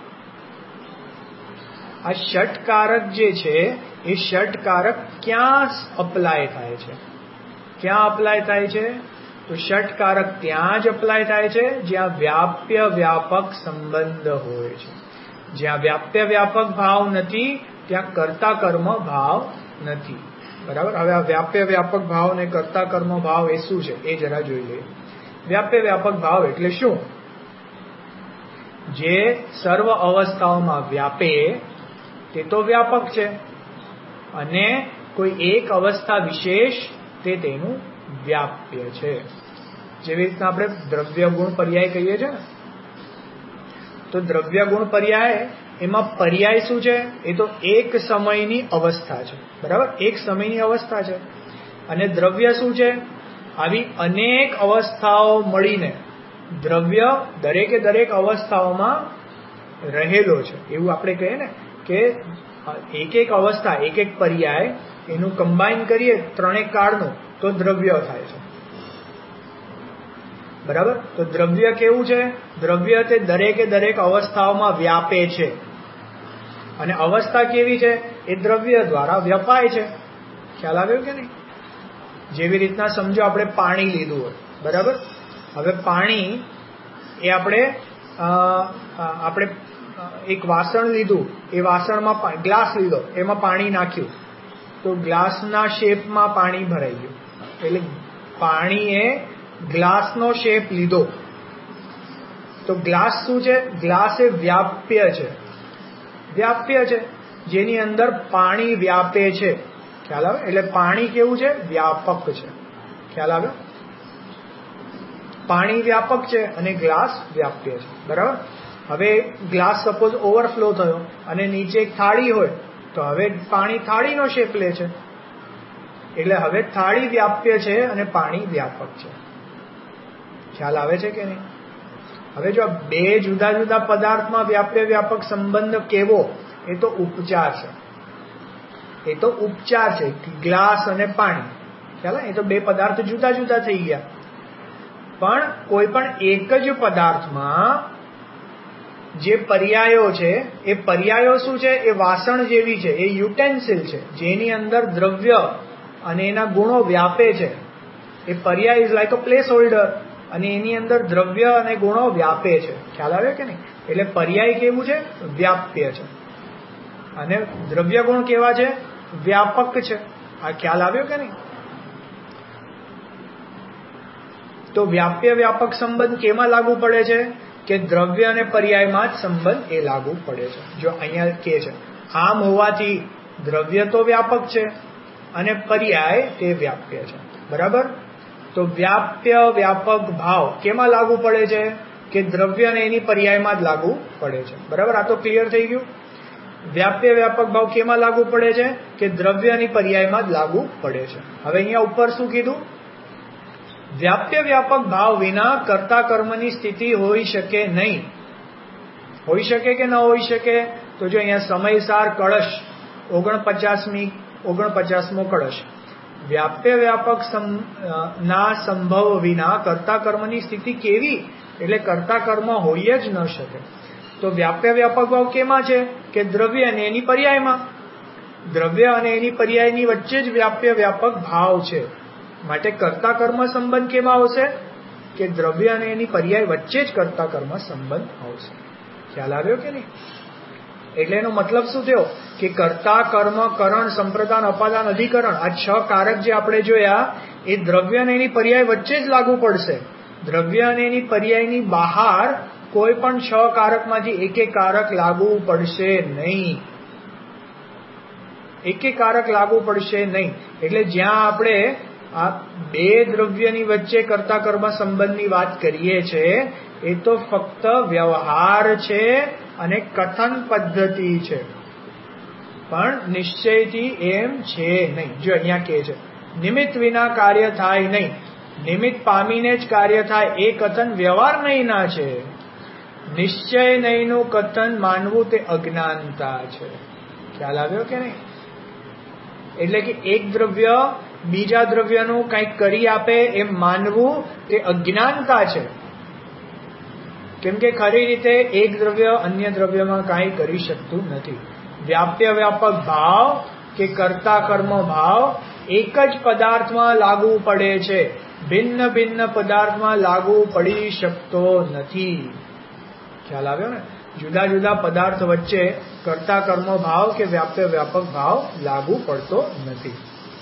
આ ષટકારક જે છે એ ષટકારક ક્યાં અપ્લાય થાય છે? ક્યાં અપ્લાય થાય છે? તો ષટકારક ત્યાં જ અપ્લાય થાય છે જ્યાં વ્યાપ્ય વ્યાપક સંબંધ હોય છે. જ્યાં વ્યાપ્ય વ્યાપક ભાવ નથી ત્યાં કર્તા કર્મ ભાવ નથી. બરાબર? હવે આ વ્યાપ્ય વ્યાપક ભાવ અને કર્તા કર્મ ભાવ એ શું છે એ જરા જોઈ લઈએ. વ્યાપ્ય વ્યાપક ભાવ એટલે શું? જે સર્વ અવસ્થાઓમાં વ્યાપે તે તો વ્યાપક છે અને કોઈ એક અવસ્થા વિશેષ તે તેનું વ્યાપ્ય છે. જેવી રીતના આપણે દ્રવ્ય ગુણ પર્યાય કહીએ છીએ ને, તો દ્રવ્ય ગુણ પર્યાય એમાં પર્યાય શું છે? એ તો એક સમયની અવસ્થા છે. બરાબર? એક સમયની અવસ્થા છે. અને દ્રવ્ય શું છે? આવી અનેક અવસ્થાઓ મળીને દ્રવ્ય દરેકે દરેક અવસ્થાઓમાં રહેલો છે. એવું આપણે કહીએ ને કે એક એક અવસ્થા, એક એક પર્યાય એનું કમ્બાઈન કરીએ ત્રણેક કાળનું તો દ્રવ્ય થાય છે. બરાબર? તો દ્રવ્ય કેવું છે? દ્રવ્ય તે દરેકે દરેક અવસ્થાઓમાં વ્યાપે છે. અને અવસ્થા કેવી છે? એ દ્રવ્ય દ્વારા વ્યાપાય છે. ખ્યાલ આવ્યો કે નહીં? જેવી રીતના સમજો આપણે પાણી લીધું હોય. બરાબર? હવે પાણી એ આપણે આપણે એક વાસણ લીધું, એ વાસણમાં ગ્લાસ લીધો, એમાં પાણી નાખ્યું તો ગ્લાસના શેપમાં પાણી ભરાઈ ગયું. એટલે પાણીએ ગ્લાસનો શેપ લીધો. તો ગ્લાસ શું છે? ગ્લાસ એ વ્યાપ્ય છે. વ્યાપ્ય છે જેની અંદર પાણી વ્યાપે છે. ખ્યાલ આવે? એટલે પાણી કેવું છે? વ્યાપક છે. ખ્યાલ આવે? પાણી વ્યાપક છે અને ગ્લાસ વ્યાપ્ય છે. બરાબર. હવે ગ્લાસ સપોઝ ઓવરફ્લો થયો અને નીચે એક થાળી હોય તો હવે પાણી થાળીનો શેપ લે છે. એટલે હવે થાળી વ્યાપ્ય છે અને પાણી વ્યાપક છે. ખ્યાલ આવે છે કે નહીં? હવે જો બે જુદા જુદા પદાર્થમાં વ્યાપ્ય વ્યાપક સંબંધ કેવો? એ તો ઉપચાર છે. એ તો ઉપચાર છે. ગ્લાસ અને પાણી. ખ્યાલ આવે? એ તો બે પદાર્થ જુદા જુદા થઈ ગયા. પણ કોઈ પણ એક જ પદાર્થમાં જે પર્યાયો છે એ પર્યાયો શું છે? એ વાસણ જેવી છે. એ યુટેન્સિલ છે જેની અંદર દ્રવ્ય અને એના ગુણો વ્યાપે છે. એ પર્યાય is like a placeholder અને એની અંદર દ્રવ્ય અને ગુણો વ્યાપે છે. ખ્યાલ આવે કે નહીં? એટલે પર્યાય કેવું છે? વ્યાપ્ય છે. અને દ્રવ્ય ગુણ કેવા છે? વ્યાપક છે. આ ખ્યાલ આવ્યો કે નહીં? તો વ્યાપ્ય વ્યાપક સંબંધ કેમાં લાગુ પડે છે? કે દ્રવ્ય અને પર્યાયમાં જ સંબંધ એ લાગુ પડે છે. જો અહીંયા કે છે આમ હોવાથી દ્રવ્ય તો વ્યાપક છે અને પર્યાય તે વ્યાપ્ય છે. બરાબર. તો વ્યાપ્ય વ્યાપક ભાવ કેમાં લાગુ પડે છે? કે દ્રવ્ય અને એની પર્યાયમાં જ લાગુ પડે છે. બરાબર. આ તો ક્લિયર થઈ ગયું. વ્યાપ્ય વ્યાપક ભાવ કેમાં લાગુ પડે છે? કે દ્રવ્ય અને પર્યાયમાં જ લાગુ પડે છે. હવે અહીંયા ઉપર શું કીધું? વ્યાપ્ય વ્યાપક ભાવ વિના કર્તા કર્મની સ્થિતિ હોઈ શકે નહીં. હોઈ શકે કે ન હોઈ શકે? તો જો અહીંયા સમયસાર કળશ ઓગણપચાસમી ઓગણપચાસમો કળશ વ્યાપ્ય વ્યાપક ના સંભવ વિના કર્તા કર્મની સ્થિતિ કેવી? એટલે કર્તા કર્મ હોઈ જ ન શકે. તો વ્યાપ્ય વ્યાપક ભાવ કેમાં છે? કે દ્રવ્ય અને એની પર્યાયમાં. દ્રવ્ય અને એની પર્યાયની વચ્ચે જ વ્યાપ્ય વ્યાપક ભાવ છે. માટે કર્તા કર્મ સંબંધ કેમાં આવશે? કે દ્રવ્ય અને એની પર્યાય વચ્ચે જ કર્તા કર્મ સંબંધ આવશે. ખ્યાલ આવ્યો કે નહીં? એટલે એનો મતલબ શું થયો? કે કર્તા કર્મ કરણ સંપ્રદાન અપાદાન અધિકરણ આ છ કારક જે આપણે જોયા એ દ્રવ્ય અને એની પર્યાય વચ્ચે જ લાગુ પડશે. દ્રવ્ય અને એની પર્યાયની બહાર કોઈ પણ છ કારકમાંથી એક એક કારક લાગુ પડશે નહીં. એક એક કારક લાગુ પડશે નહીં. એટલે જ્યાં આપણે આ બે દ્રવ્યની વચ્ચે કર્તા કર્મ સંબંધની વાત કરીએ છીએ એ તો ફક્ત વ્યવહાર છે અને કથન પદ્ધતિ છે, પણ નિશ્ચયથી એમ છે નહીં. જો અહીંયા કહે છે નિમિત્ત વિના કાર્ય થાય નહીં. નિમિત્ત પામીને જ કાર્ય થાય એ કથન વ્યવહાર નહીં ના છે. નિશ્ચય નહીંનું કથન માનવું તે અજ્ઞાનતા છે. ખ્યાલ આવ્યો કે નહીં? એટલે કે એક દ્રવ્ય બીજા દ્રવ્યનું કંઈક કરી આપે એમ માનવું તે અજ્ઞાનતા છે. કેમ કે ખરી રીતે એક દ્રવ્ય અન્ય દ્રવ્યમાં કાંઈ કરી શકતું નથી. વ્યાપ્ય વ્યાપક ભાવ કે કર્તા કર્મ ભાવ એક જ પદાર્થમાં લાગુ પડે છે, ભિન્ન ભિન્ન પદાર્થમાં લાગુ પડી શકતો નથી. ખ્યાલ આવ્યો ને? જુદા જુદા પદાર્થ વચ્ચે કર્તા કર્મ ભાવ કે વ્યાપ્ય વ્યાપક ભાવ લાગુ પડતો નથી.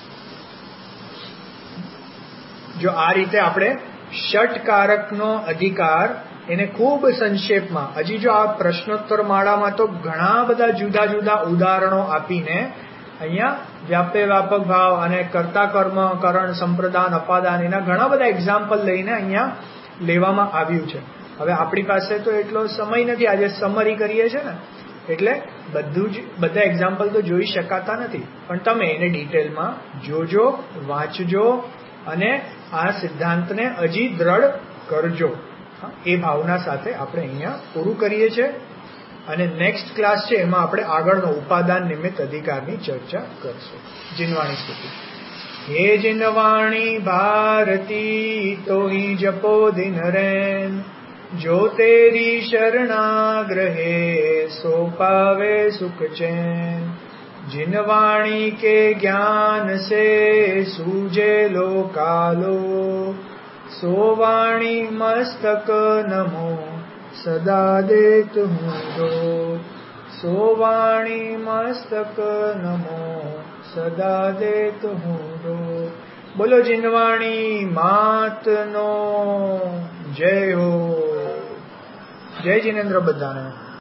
જો આ રીતે આપણે ષટકારકનો અધિકાર એને ખૂબ સંક્ષેપમાં, હજી જો આ પ્રશ્નોત્તર માળામાં તો ઘણા બધા જુદા જુદા ઉદાહરણો આપીને અહીંયા વ્યાપ્ય વ્યાપક ભાવ અને કર્તા કર્મ કરણ સંપ્રદાન અપાદાન એના ઘણા બધા એક્ઝામ્પલ લઈને અહીંયા લેવામાં આવ્યું છે. હવે આપણી પાસે તો એટલો સમય નથી, આજે સમરી કરીએ છીએ ને, એટલે બધું જ બધા એક્ઝામ્પલ તો જોઈ શકાતા નથી. પણ તમે એને ડિટેલમાં જોજો, વાંચજો અને આ સિદ્ધાંતને હજી દ્રઢ કરજો. એ ભાવના સાથે આપણે અહીંયા પૂરું કરીએ છીએ અને નેક્સ્ટ ક્લાસ છે એમાં આપણે આગળનો ઉપાદાન નિમિત્ત અધિકારની ચર્ચા કરશું. જીનવાણી સ્તુતિ. હે જીનવાણી ભારતી તોહી જપો દિન રેન, જો તેરી શરણાગ્રહે સો પાવે સુખ ચેન. जिनवाणी के ज्ञान से सूझे लो कालो, सो वाणी मस्तक नमो सदा देत हूँ दो. सो वाणी मस्तक नमो सदा देत हूँ दो. बोलो जिनवाणी मात नो जय हो. જય જિનેન્દ્ર બધાને.